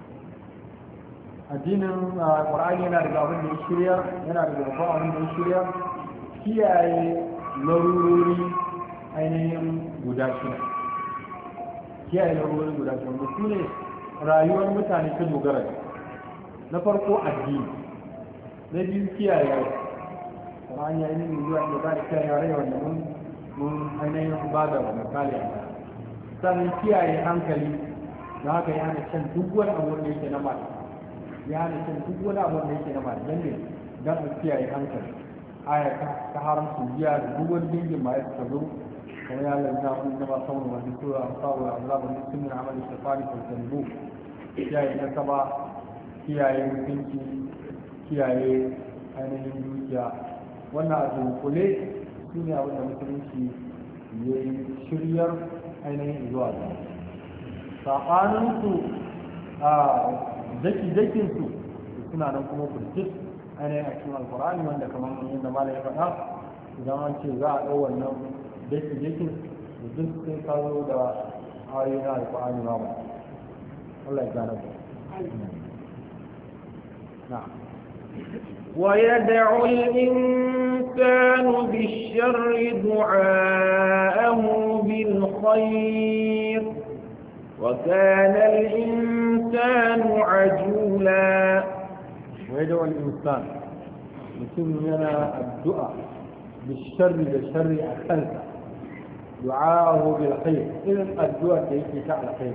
addinin ƙwararri yana daga abin da ya shirya yana daga babban abin da ya shirya kiyaye larurori ainihin guda shida kiyaye larurori guda shida wanda su ne rayuwar mutane ta dogara na farko addini na biyu kiyaye rai kuma an yayi nemi zuwa da ba da kiyaye rai wanda mun mun ainihin ba da misali a baya sannan kiyaye hankali da haka ya hana shan duk wani abu da yake na mata ya hana shan duk wani abu da yake na mata don ne don a kiyaye hankali aya ta haramta giya da duk wani dingin ma ya suka zo kamar ya lalina wani na ba sauran wani tura a sawo da Allah wani sun yi amalin shafari ko zambu kiyaye nasaba kiyaye mutunci kiyaye ainihin dukiya wannan a dunkule su ne abin da musulunci ya yi shiryar ainihin zuwa da saɓaninsu a daki-dakinsu suna nan kuma burkit ainihin a cikin alkur'ani wanda kamar yadda mala ya faɗa idan an ce za a ɗau wannan daki-dakin da duk sai kawo da ayoyi na alkur'ani ma ba Allah ya gane ba na'am ويدعو الإنسان الإنسان بالشر دعاءه بالخير وكان الإنسان عجولا. ويدعو الإنسان mutum yana addu'a bisharri da sharri a kansa du'a'ahu bil khair irin addu'ar da yake ta alkhair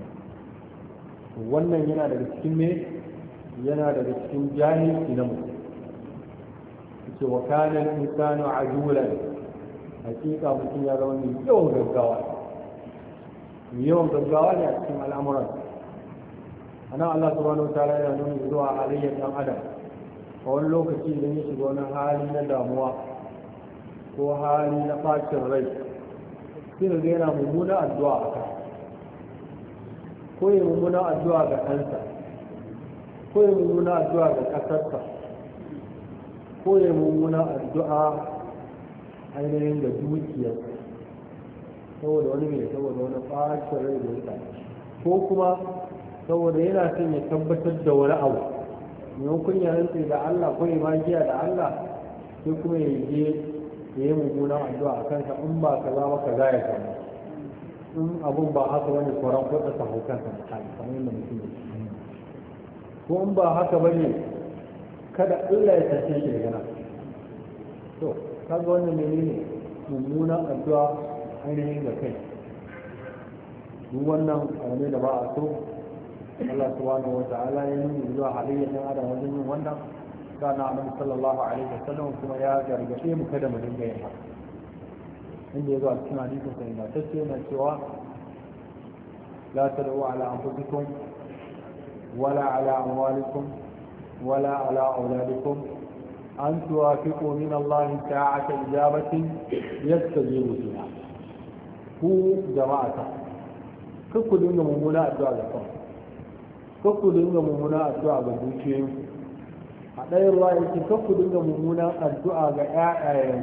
wannan yana daga cikin me yana daga cikin jahilci na mutum yace wa kana al-insanu ajulan hakika mutum ya zama mai yawan gaggawa yawan gaggawa ne a cikin al'amuran ana Allah subhanahu wa ta'ala yana nuna zuwa halayyar dan adam a wani lokaci idan ya shiga wani hali na damuwa ko hali na bacin rai sai ga yana mummuna addu'a a kan ko ya mummuna addu'a ga ɗansa ko ya mummuna addu'a ga ƙasarsa ko ya mummuna addu'a ainihin da dukiyarsa saboda wani mai saboda wani bacin rai da ya ko kuma saboda yana son ya tabbatar da wani abu maimakon ya rantse da Allah ko ya magiya da Allah sai kuma ya je ya yi mummunan addu'a a kansa in ba kaza ba kaza ya samu in abun ba haka wani kwaran kwata ta hau kansa da hali kamar yadda mutum ya ko in ba haka ba ne kada Allah ya tace shi daga nan to kaga wannan menene mummunan addu'a ainihin ga kai duk wannan abu ne da ba a so Allah subhanahu wa ta'ala ya nuna zuwa halayyar ɗan adam wajen yin wannan kana annabi sallallahu alaihi wasallam kuma ya gargaɗe mu kada mu dinga yin haka inda ya zo a cikin hadisin sa ingantacce yana cewa la tad'u ala anfusikum wala ala amwalikum wala ala auladikum an tuwafiqu min Allah ta'ata ijabatin yastajibu fiha ku jama'ata ku dinga mummuna addu'a ga kanku kakku dinga mummuna addu'a ga dukiyoyin a ɗaya ruwa yake kakku dinga mummuna addu'a ga ƴaƴayen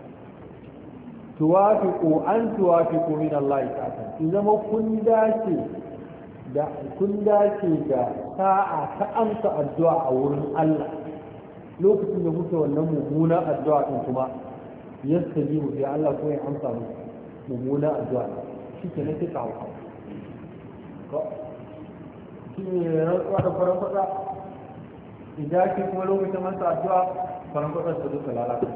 tuwafiqu an tuwafiqu min Allah ta'ala in zama kun dace da kun dace da sa'a ta amsa addu'a a wurin Allah lokacin da kuke wannan mummuna addu'a din kuma yastajibu bi Allah ko ya amsa muku mummuna addu'a shi ke nake kawo ko shi ne rantsuwa da faran kwatsa idan ki kuma lokacin masa addu'a faran kwatsa su duka lalata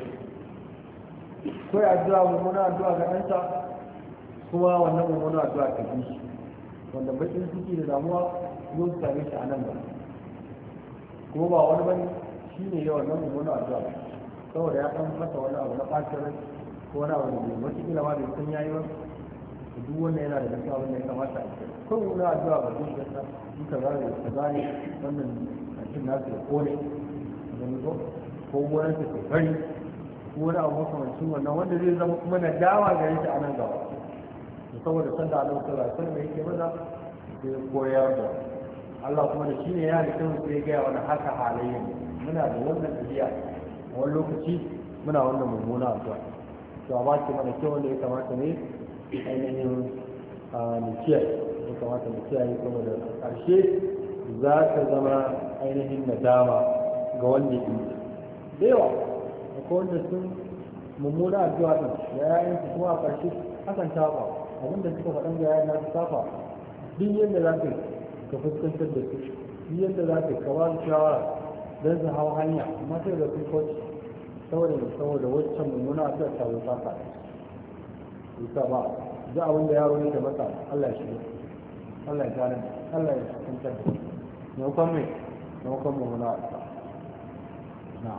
ko ya addu'a mummuna addu'a ga ɗansa kuma wannan mummuna addu'a ta bi shi wanda bakin ciki da damuwa yau su same shi a nan ba kuma ba wani bane shi ne yawan nan mummuna addu'a saboda ya ɗan masa wani abu na ɓacin rai ko wani abu da bai wata kila ma bai san yayi ba duk wanda yana da gaskiya wanda ya kamata a kai ko wani addu'a ga zuciyarsa in ka zare ka zare wannan cikin nasu da kone da ko ko gonar ta ke fari ko wani abu makamancin wannan wanda zai zama kuma na dawa gare shi a nan gaba da saboda sanda Allah sallallahu alaihi wasallam yake maza sai koyar da Allah kuma da shi ne ya da kan sai ga wani haka halayya muna da wannan tabi'a a wani lokaci muna wannan mummuna addu'a to a ba ki mana kyau wanda ya kamata ne ainihin mu kiyaye ya kamata mu kiyaye saboda ƙarshe za ta zama ainihin nadama ga wanda ya yi da yawa akwai wanda sun mummuna addu'a din ya yayin su kuma a ƙarshe hakan tafa abinda suka faɗan ga yayin nasu tafa duk yadda za ka ka fuskantar da su duk yadda za ka ka ba su shawara don su hau hanya amma sai da sun kauce saboda saboda waccan mummuna addu'a ta zo tafa isa ba duk abin da yaro ne da masa Allah shi ne Allah ya gane Allah ya fuskantar da shi maimakon mai maimakon mummuna addu'a na'am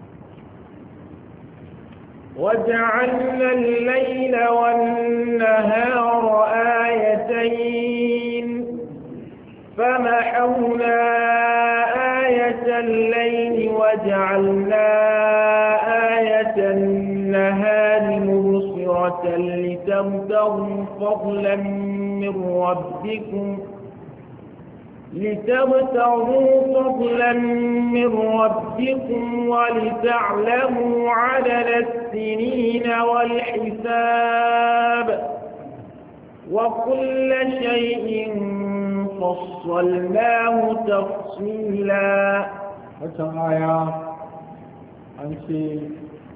وجعلنا الليل والنهار آيتين فمحونا آية الليل وجعلنا آية النهار مبصرة لتبتغوا فضلا من ربكم لتبتغوا فضلا من ربكم ولتعلموا عدد السنين والحساب وكل شيء فصلناه تفصيلا. waccan aya an ce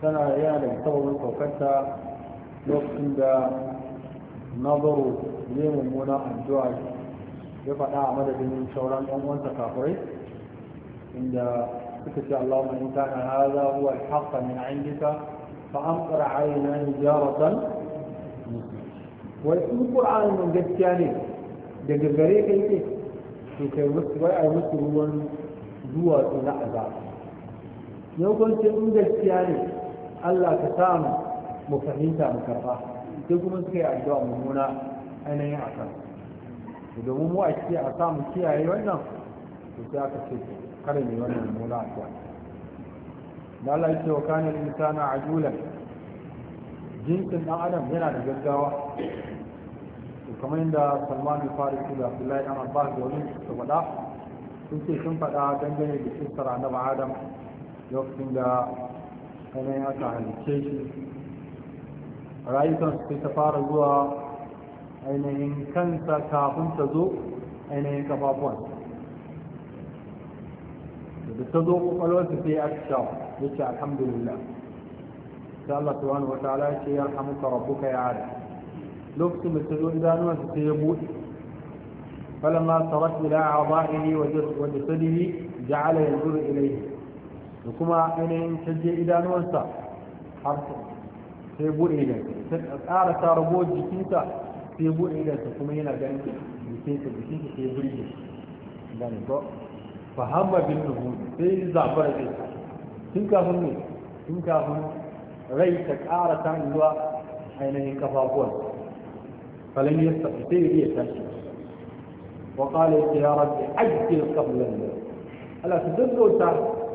tana yana da sababin saukarta lokacin da nazaru ne mummunan addu'a ya faɗa a madadin sauran ɗan uwansa kafirai inda suka ce Allahumma in kana hadha huwa al-haqq min 'indika fa amtir 'alaina hijaratan wai in Qur'ani mun gaskiya ne daga gare ka yake to kai musu wai ai musu ruwan duwatsu na azab yau kun ce in gaskiya ne Allah ka samu mu fahimta mu karba sai kuma suka yi addu'a mummuna ainihin a kan domin mu a ce a samu kiyaye wannan to sai aka ce kada ne wannan mummuna addu'a da Allah ya ce wa kana insana ajulan jinsin dan adam yana da gaggawa to kamar yadda Salman al-Farisi da Abdullahi ibn Abbas da wani su faɗa sun ce sun faɗa dangane da kisar annabi Adam lokacin da ainihin aka halicce shi rayukan su ta fara zuwa ainihin kansa kafin ta zo ainihin kafafuwan da ta zo kwakwalwarsa sai aka sha ya ce alhamdulillah sai Allah subhanahu wa ta'ala ya ce ya rahamuka rabbuka ya adam lokacin da ta zo idanuwansa sai ya buɗe falamma sarat ila a'dha'ihi wa jasadihi ja'ala yanzuru ilayhi da kuma ainihin canje idanuwansa har sai buɗe idansa ta ƙara ta rago jikinsa sai buɗe idansa kuma yana ganin jikinsa jikinsa sai burge gane ko fahamma bin nuhu sai zabara zai tun kafin ne tun kafin rai ta ƙara ta zuwa ainihin kafafuwan falan ya sai ya iya tashi wa qala ya rabbi ajjil qabla Allah ta daddauta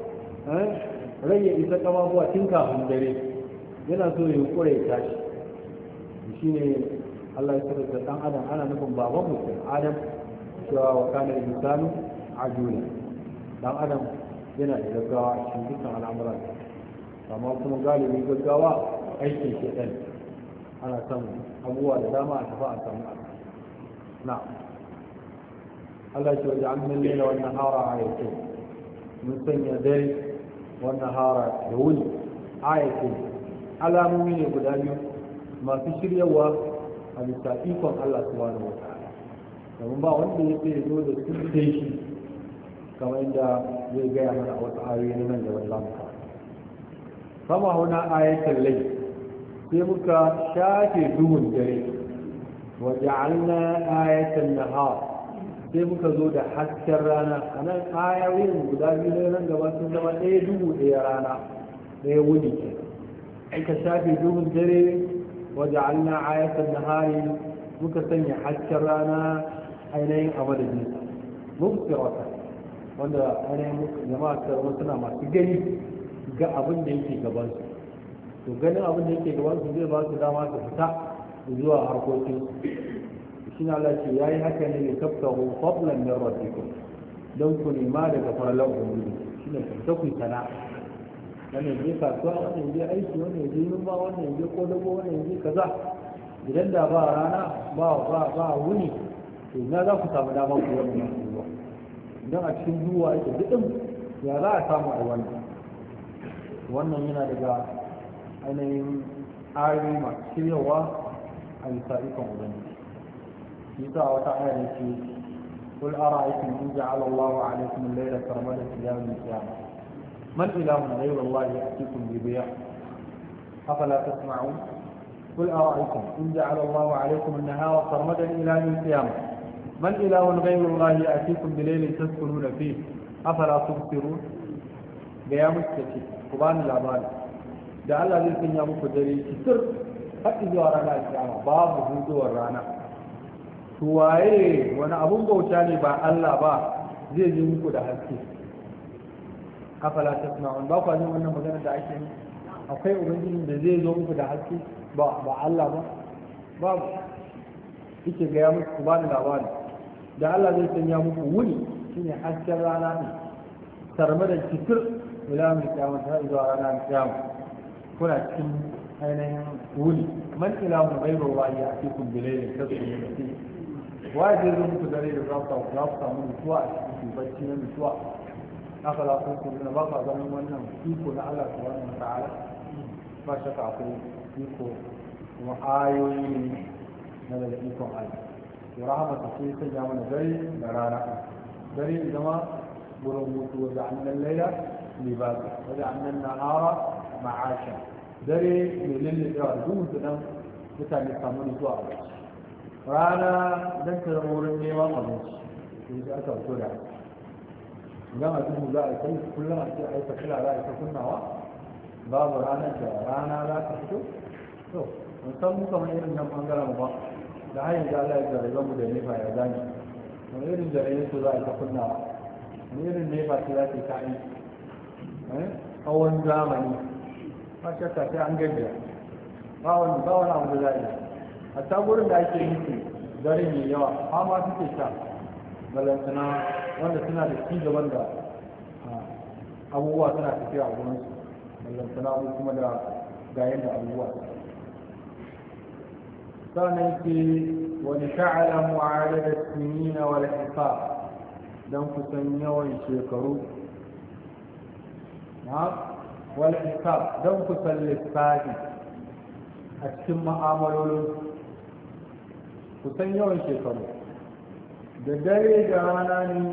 rai ya isa kafafuwa tun kafin dare yana so ya kure ya tashi shine Allah ya saka da dan adam ana nufin baban mutum adam cewa wa kana insanu ajula dan adam yana da gaggawa a cikin dukkan al'amuran amma kuma galibi gaggawa aikin ke ɗan ana son abubuwa da dama a tafi a samu na Allah ce waje an min lela wannan hara a yake mun sanya dare wannan hara da wuni a yake alamomi ne guda biyu masu shiryawa a bisa ikon Allah subhanahu wa ta'ala domin ba wanda ya ce zo da su sai shi kamar yadda zai gaya mana a wasu ayoyi na nan da wani zamu kawo kama huna ayatul layl sai muka shafe duhun dare wa ja'alna ayatul nahar sai muka zo da hasken rana anan ayoyin guda biyu ne nan gaba sun zama ɗaya duhu ɗaya rana ɗaya wuni ke muka shafe duhun dare wa ja'alna ayatul nahari muka sanya hasken rana ainihin a madadin mubsirata wanda ainihin jama'a karama suna masu gani ga abin da yake gabansu to ganin abin da yake gabansu zai ba su dama su fita zuwa harkokin shi na Allah ce yayi haka ne ne tafkahu fadlan min rabbikum don ku nema daga farlan ubangiji shine ku ku sana wannan je kasuwa wannan je aiki wannan je noma wannan je kodago wannan je kaza idan da ba rana ba ba ba wuni to ina za ku samu dama ku wannan abubuwa idan a cikin duwa yake dukkan ya za a samu a wannan wannan yana daga ainihin ayoyi masu shiryawa a bisa ikon ubangiji shi sa wata aya da ce قل أرأيتم إن جعل الله عليكم الليل سرمدا إلى يوم القيامة من إله غير الله يأتيكم بضياء أفلا تسمعون قل أرأيتم إن جعل الله عليكم النهار سرمدا إلى يوم القيامة من إله غير الله يأتيكم بليل تسكنون فيه أفلا تبصرون يا مستكي قبان العباد da Allah zai sanya muku dare kitir har zuwa rana kiyama babu huduwar rana to waye wani abun bauta ne ba Allah ba zai ji muku da haske afala tasma'un ba ku jin wannan magana da ake yi akwai ubangiji da zai zo muku da haske ba ba Allah ba babu yake ga ya muku ba da labari da Allah zai sanya muku wuni shine hasken rana ne sarma da kitir ila mai kiyama ta zuwa rana kiyama kuna cikin ainihin wuni man ilahun ghayru Allah ya atikum bilayli tasbihu fi wa zai zo muku dare da za ku samu mutuwa a cikin bacci na mutuwa aka la ku kuma ba ka ganin wannan iko na Allah subhanahu wa ta'ala ba shakka akwai iko kuma ayoyi ne na daga ikon Allah to rahama ta ce ta ja mana dare da rana dare zama gurin mutu da annan laila libasa wa da annan nahara ma'asha dare mai lullubewa da duhun su dan mutane samu zuwa a bacci rana don ta zama wurin neman abinci sai da aka fito da idan a duhu za a kai kullum a ce a yi fitila za a yi ta kunnawa babu ranar da rana za ta fito to mun san mu kamar irin nan bangaren ba da hanyar da Allah ya jarabe mu da nefa ya gani wani irin jarabe su za a yi ta kunnawa wani irin nefa ce za ta yi ta aiki tsawon zamani ba shakka sai an gajiya ba wani ba wani abu da za a yi a ta gurin da ake nufi dare mai yawa fama suke sha balantana wanda suna da ci gaban da abubuwa suna tafiya a gurin su balantana mu kuma da gayen da abubuwa sannan ke wani sha'ala mu'ada da sinina wal hisab don kusan yawan shekaru na wal hisab don kusan lissafi a cikin ma'amalolin kusan yawan shekaru da dare da rana ne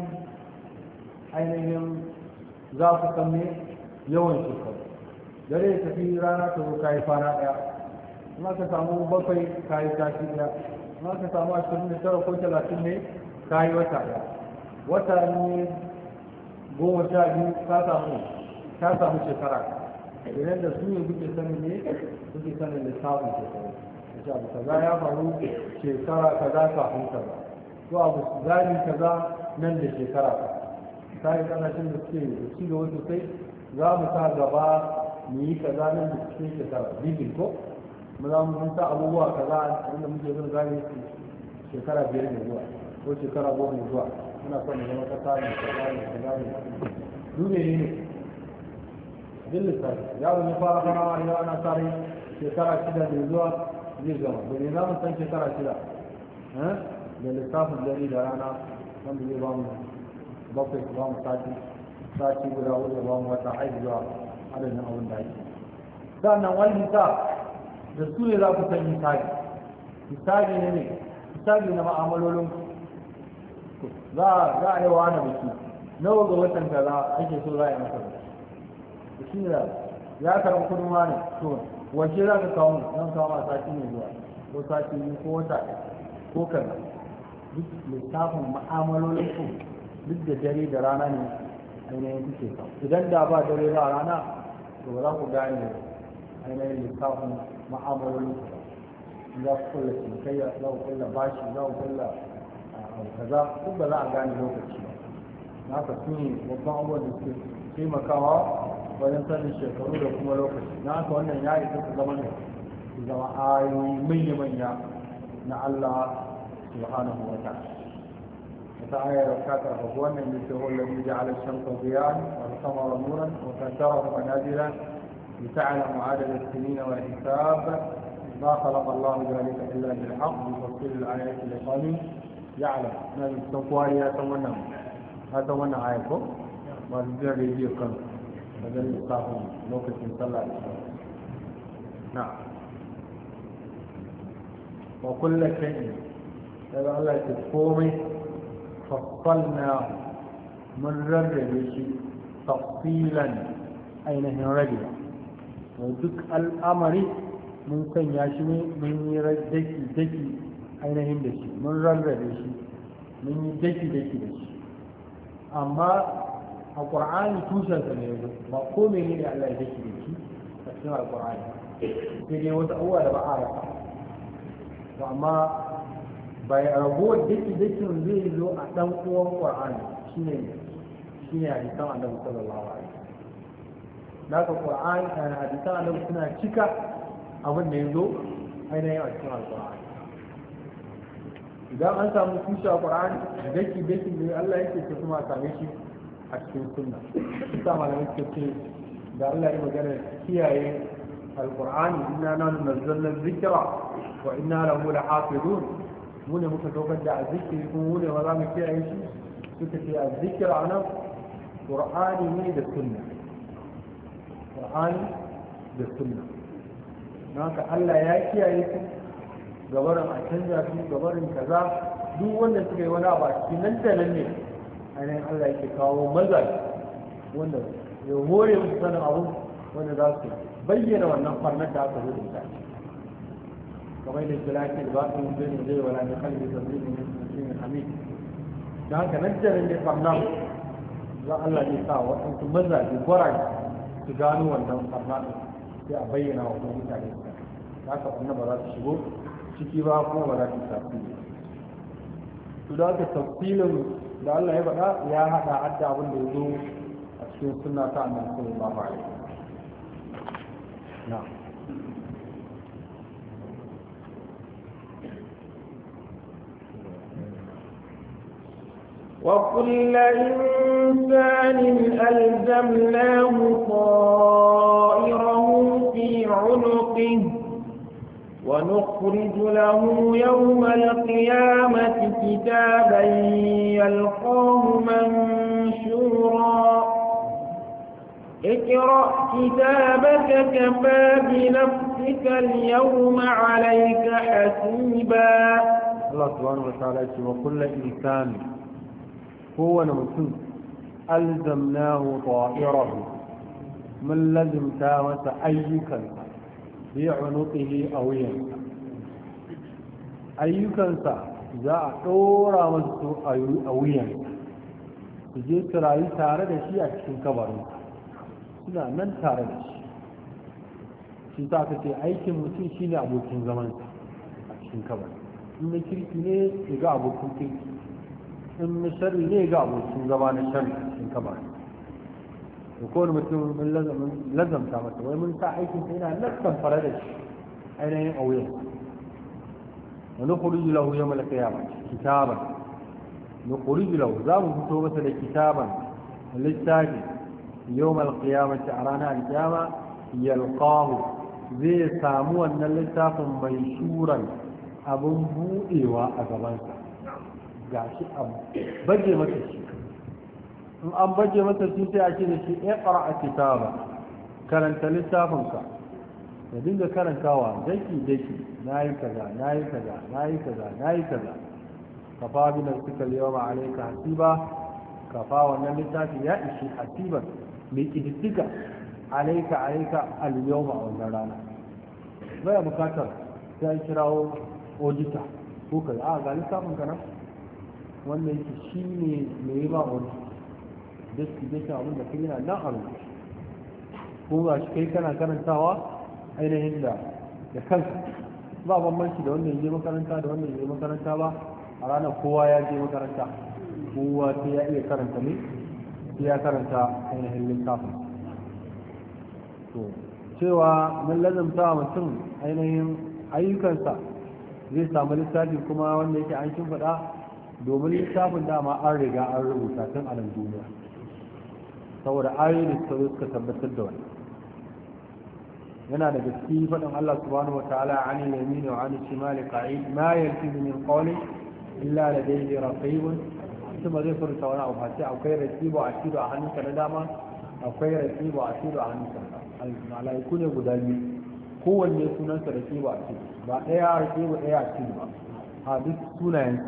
ainihin za ku san me yawan shekaru dare ya tafi rana ta zo kayi kwana ɗaya ma ka samu bakwai kayi tashi ɗaya ma ka samu ashirin da tara ko talatin ne kayi wata ɗaya wata ne goma sha biyu ka samu ka samu shekara idan da su ne kuke sanin ne kuke sanin lissafin shekaru da abu kaza ya faru shekara kaza kafin kaza ko abu zali kaza nan da shekara kaza sai kasashen da suke da ci gaba sosai za mu sa gaba mu yi kaza nan da cikin shekara bibin ko mu za mu sa abubuwa kaza inda muke zan zali shekara biyar da zuwa ko shekara goma zuwa muna son mu zama kasa ne kaza ne kaza ne dube ne din lissafi yaro ne fara farawa yau ana sa rai shekara shida da zuwa zai gama domin za mu san shekara shida da lissafin dare da rana wanda zai ba mu bakwai su ba mu sati sati guda wanda ba mu wata haihuwa adadin abin da ake sannan wani hisab da su ne za ku san hisabi hisabi ne ne hisabi na ma'amalolin za a yi wa wani biki nawa ga watan kaza ake so za a yi masa biki shi ne ya karɓi kudin wani to wace za ka kawo nan kawo a sati mai zuwa ko sati biyu ko wata ko kaza duk lissafin ma'amalolin ku duk da dare da rana ne ainihin kuke kawo idan da ba dare ba rana to ba za ku gane ainihin lissafin ma'amalolin ku za ku kulla cinikayya za ku kulla bashi za ku kulla abu kaza duk ba za a gane lokaci ba na ka su ne babban abubuwan da suke taimakawa wajen sanin shekaru da kuma lokaci na haka wannan ya isa su zama ne su zama ayoyi manya-manya na Allah subhanahu wa ta'ala wata ayar ta karfafa wannan da ke hulun da ala shamsa biyan wal qamara nuran wa qaddarahu manazila لتعلم عدد السنين والحساب ما خلق الله ذلك الا بالحق يفصل الايات لقوم يعلم ما التقوى يا تمنى هذا تمنى ايكم ما الذي يقول wajen lissafin lokacin sallah da shi na wa kulla shay'in daga Allah ya komai fassalna mun rarrabe shi tafsilan ainihin rabi wa duk al'amari mun sanya shi ne mun yi daki daki ainihin da shi mun rarrabe shi mun yi daki daki da shi amma a ƙur'ani tushensa ne yanzu ba ko mene ne Allah ya dake da shi a cikin alƙur'ani sai dai wasu abubuwa da ba a rasa to amma bai ragowar dake dakin zai zo a ɗan uwan ƙur'ani shine shine hadisan annabi sallallahu alaihi wasallam da ka ƙur'ani a hadisan annabi suna cika abin da ya zo ainihin a cikin alƙur'ani idan an samu tushe a ƙur'ani daki daki ne Allah yake ce kuma a same shi a cikin sunna isa malamai suka ce da Allah ya magana kiyaye alqur'ani inna nahnu nazzalna dhikra wa inna lahu lahafizun mu ne muka saukar da azzikri kuma mu ne ma za mu kiyaye shi suka ce azzikra anan qur'ani ne da sunna qur'ani da sunna haka Allah ya kiyaye su gabarin a canja su gabarin kaza duk wanda suka yi wani abu a cikin nan da nan ne ainihin Allah yake kawo maza wanda ya hore musu sanin abu wanda za su bayyana wannan farnar da aka zo da ita kamar da ke lafi ba su yi zai zai wala da kalli da zai ne cikin hamid da haka nan da nan ne farnar za Allah ne sa waɗansu mazaje gwara su gano wannan farnar sai a bayyana wa kuma mutane da haka farnar ba za su shigo ciki ba kuma ba za su tafi to da haka tafsilin da Allah ya faɗa ya haɗa hadda abin da ya zo a cikin sunna ta annabi sallallahu alaihi wasallam na'am وكل إنسان ألزمناه طائره في عنقه ونخرج له يوم القيامة كتابا يلقاه منشورا اقرأ كتابك كفى بنفسك اليوم عليك حسيبا. الله سبحانه وتعالى وكل إنسان هو نمسن ألزمناه طائره من لزم تامة أيكا في عنقه أو ينسى أيكا za a ɗora masu a wuyan su je su rayu tare da shi a cikin kabarin suna nan tare da shi shi ta ka ce aikin mutum shi ne abokin zamansa a cikin kabarin in na kirki ne ya ga abokin kirki in na sharri ne ga abokin zama na sharri a cikin kabarin da kowane mutum mun lazamta masa wai mun sa aikin sa yana nan fara da shi ainihin a wuyan ونخرج له يوم القيامة كتابا نخرج له زام فتوبة لكتابا للتاجي يوم القيامة أرانا القيامة يلقاه زي سامو أن اللتاف منشورا أبن بوئي وأقبانسا قاشي أب بجي متشي أم بجي متشي سيأتي لشي اقرأ كتابا كرنت لتافنك da dinga karantawa daki daki nayi kaza nayi kaza nayi kaza nayi kaza kafa bi nafsika al-yawma alayka hasiba kafa wannan littafi ya ishi hasiban mai kididdiga alayka alayka al-yawma wannan rana baya bukatar sai kirawo auditor ko kai a ga littafin kana wannan yake shine mai ba auditor daki daki abin da kai yana nan a rubuce ko ga shi kai kana karantawa ainihin da da kanka ba bambanci da wanda ya je makaranta da wanda ya je makaranta ba a ranar kowa ya je makaranta kowa sai ya iya karanta ne sai ya karanta ainihin littafin to cewa mun lazamta mutum ainihin ayyukansa zai samu littafi kuma wanda yake an shimfiɗa domin littafin dama an riga an rubuta tun a nan duniya saboda ayoyi da suka suka tabbatar da wannan yana da gaske faɗin Allah subhanahu wataala an al-yamin wa an al-shimal qa'id ma yalfizu min qawli illa ladayhi raqibun kuma zai furta wani abu sai akwai raqibu a cido a hannunka na dama akwai raqibu a cido a hannunka malaiku ne guda biyu kowanne sunansa raqibu a cido ba ɗaya raqibu ɗaya a cido ba a duk sunayen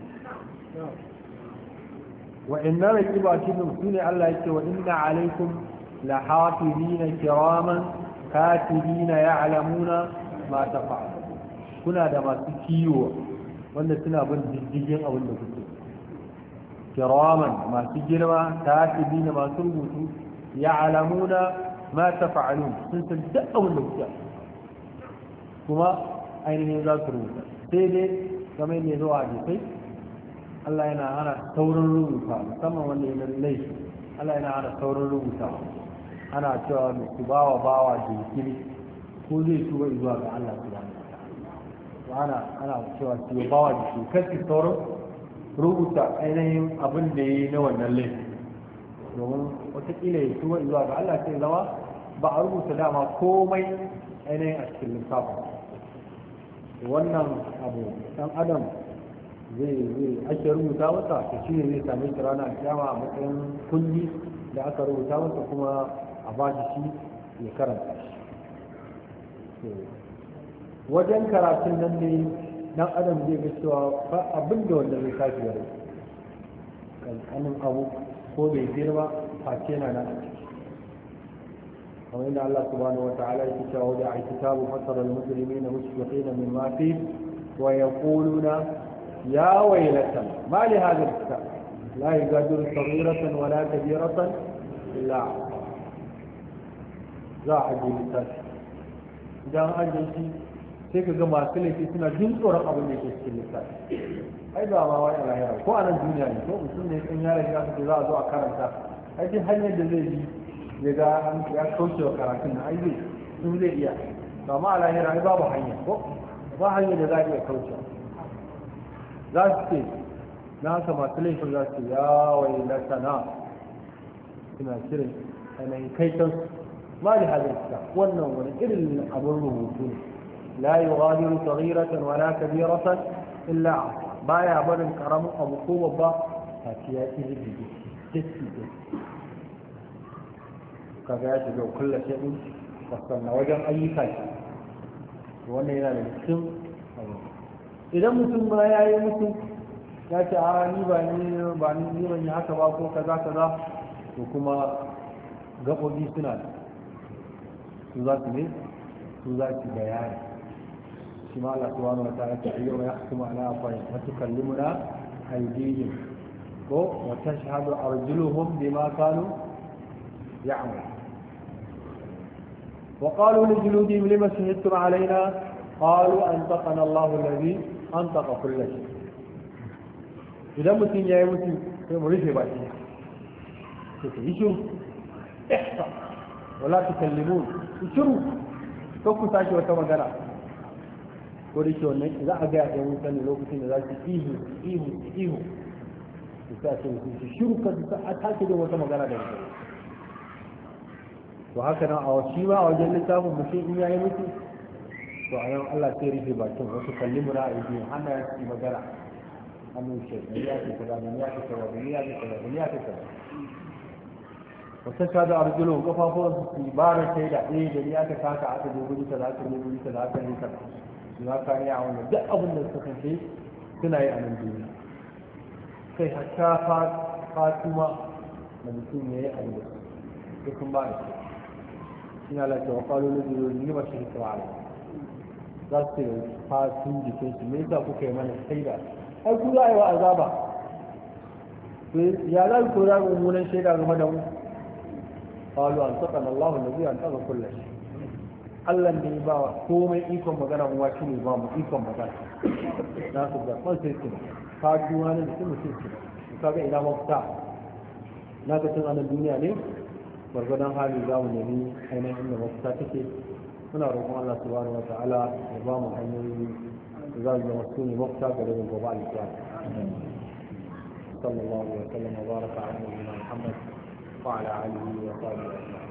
wa inna raqibu a cido sune Allah yake wa inna alaikum la hafizina kiraman katibina ya'lamuna ma tafa'al kuna da masu kiwo wanda suna bin diddigin abin da kuke kiraman masu girma katibina masu rubutu ya'lamuna ma tafa'alun sun san duk abin da kuke kuma ainihin za su rubuta sai dai kamar ne zuwa hadisai Allah yana hana saurin rubuta musamman wanda yana laifi Allah yana hana saurin rubuta ana cewa ku bawa bawa jinkiri ko zai tuba zuwa ga Allah subhanahu wa ana ana cewa ku bawa jinkiri kaski sauran rubuta ainihin abin da yayi na wannan laifi domin wataƙila ya tuba zuwa ga Allah sai zama ba a rubuta dama komai ainihin a cikin littafin wannan abu dan adam zai zai ake rubuta masa ta shi ne zai same shi ranar kiyama a matsayin kulli da aka rubuta masa kuma a ba shi ya karanta shi wajen karatun nan ne dan adam zai ga cewa ba abin da wanda zai kafi yare kankanin abu ko bai girma face na nan a ciki kamar yadda Allah subhanahu wa ta'ala yake cewa da al-kitabu fatara al-mujrimina mushfiqina mimma fihi wa yaquluna ya waylata ma li hadha al-kitab la yughadiru saghiratan wa la kabiratan illa za a ji littafi idan an ji shi sai ka ga masu laifi suna jin tsoron abin da ke cikin littafi ai ba ma wani lahira ko a nan duniya ne ko mutum ne sun yara ya za a zo a karanta ai duk hanyar da zai bi ya ga ya kauce wa karatun na ai zai sun zai iya ba ma a lahira ai babu hanya ko ba hanyar da za a iya kauce za su ce na haka masu laifin za su ya wai latana suna shirin ainihin kaitansu ma da halarta wannan wani irin abin rubutu ne لا يغادر صغيرة ولا كبيرة إلا عصى بايا بدن كرم أبو قوة فاتيا إذن جسد كذا يجب كل شيء وصلنا وجم أي شيء وانا هنا للسم إذا مسلم ما يأي مسلم ya ce a ni ba ni ba ni ban yi haka ba ko kaza kaza to kuma gaɓoɓi suna su za su ne su za su bayani shi ma Allah subhanahu wa ta'ala ta yau ya hukuma ala afai wa tukallimuna aydihim ko wa tashhadu arjuluhum bima kanu ya'mal wa qalu li juludihim lima shahidtum alaina qalu antaqana Allah alladhi antaqa kull shay idan mutum yayi mutum sai mu rufe baki sai ka yi shiru ihsa wala tukallimun shiru ko ku sake wata magana ko da ke wannan za a gaya ɗan mutane lokacin da za su ihu ihu ihu su sa ce mutum su shiru ka su a take da wata magana da mutum to haka nan a shi ma a wajen littafin mutum in yayi mutu to a nan Allah sai rufe bakin wasu kallimu na aiki hana ya ci magana hannun shi da ya ce kaza da ya ce kaza da ya ce kaza da ya ce kaza wata sha da arjulun kafafuwan su ibara sai da ɗaya da ya ta kaka aka je guri kaza aka je guri kaza aka je kaza ya kare a wannan duk abin da suka kasance suna yi a nan duniya kai hatta fatima da mutum ya yi a yau duk sun ba da shi ina lafiya wa kwallo na biyu ni ba shi hikima ala za su yi fatin jikin su me yasa kuka yi mana shaida ai ku za a yi wa azaba ya za ku za ku mummunan shaida game da mu قالوا أنطقنا الله الذي أنطق كل شيء Allah ne ba wa komai ikon magana mu shi ne ba mu ikon magana na su da kwan sai su ka duwa ne su mutum su ka ga ina mafita na ga tun anan duniya ne gwargwadon hali za mu nemi ainihin inda mafita take muna roƙon Allah subhanahu wa ta'ala ya ba mu hanyoyi da za mu zama su ne mafita ga rabin gobe alƙiyama sallallahu alaihi wa sallam wa baraka ala nabiyyina Muhammad وعلى آله وصحبه أجمعين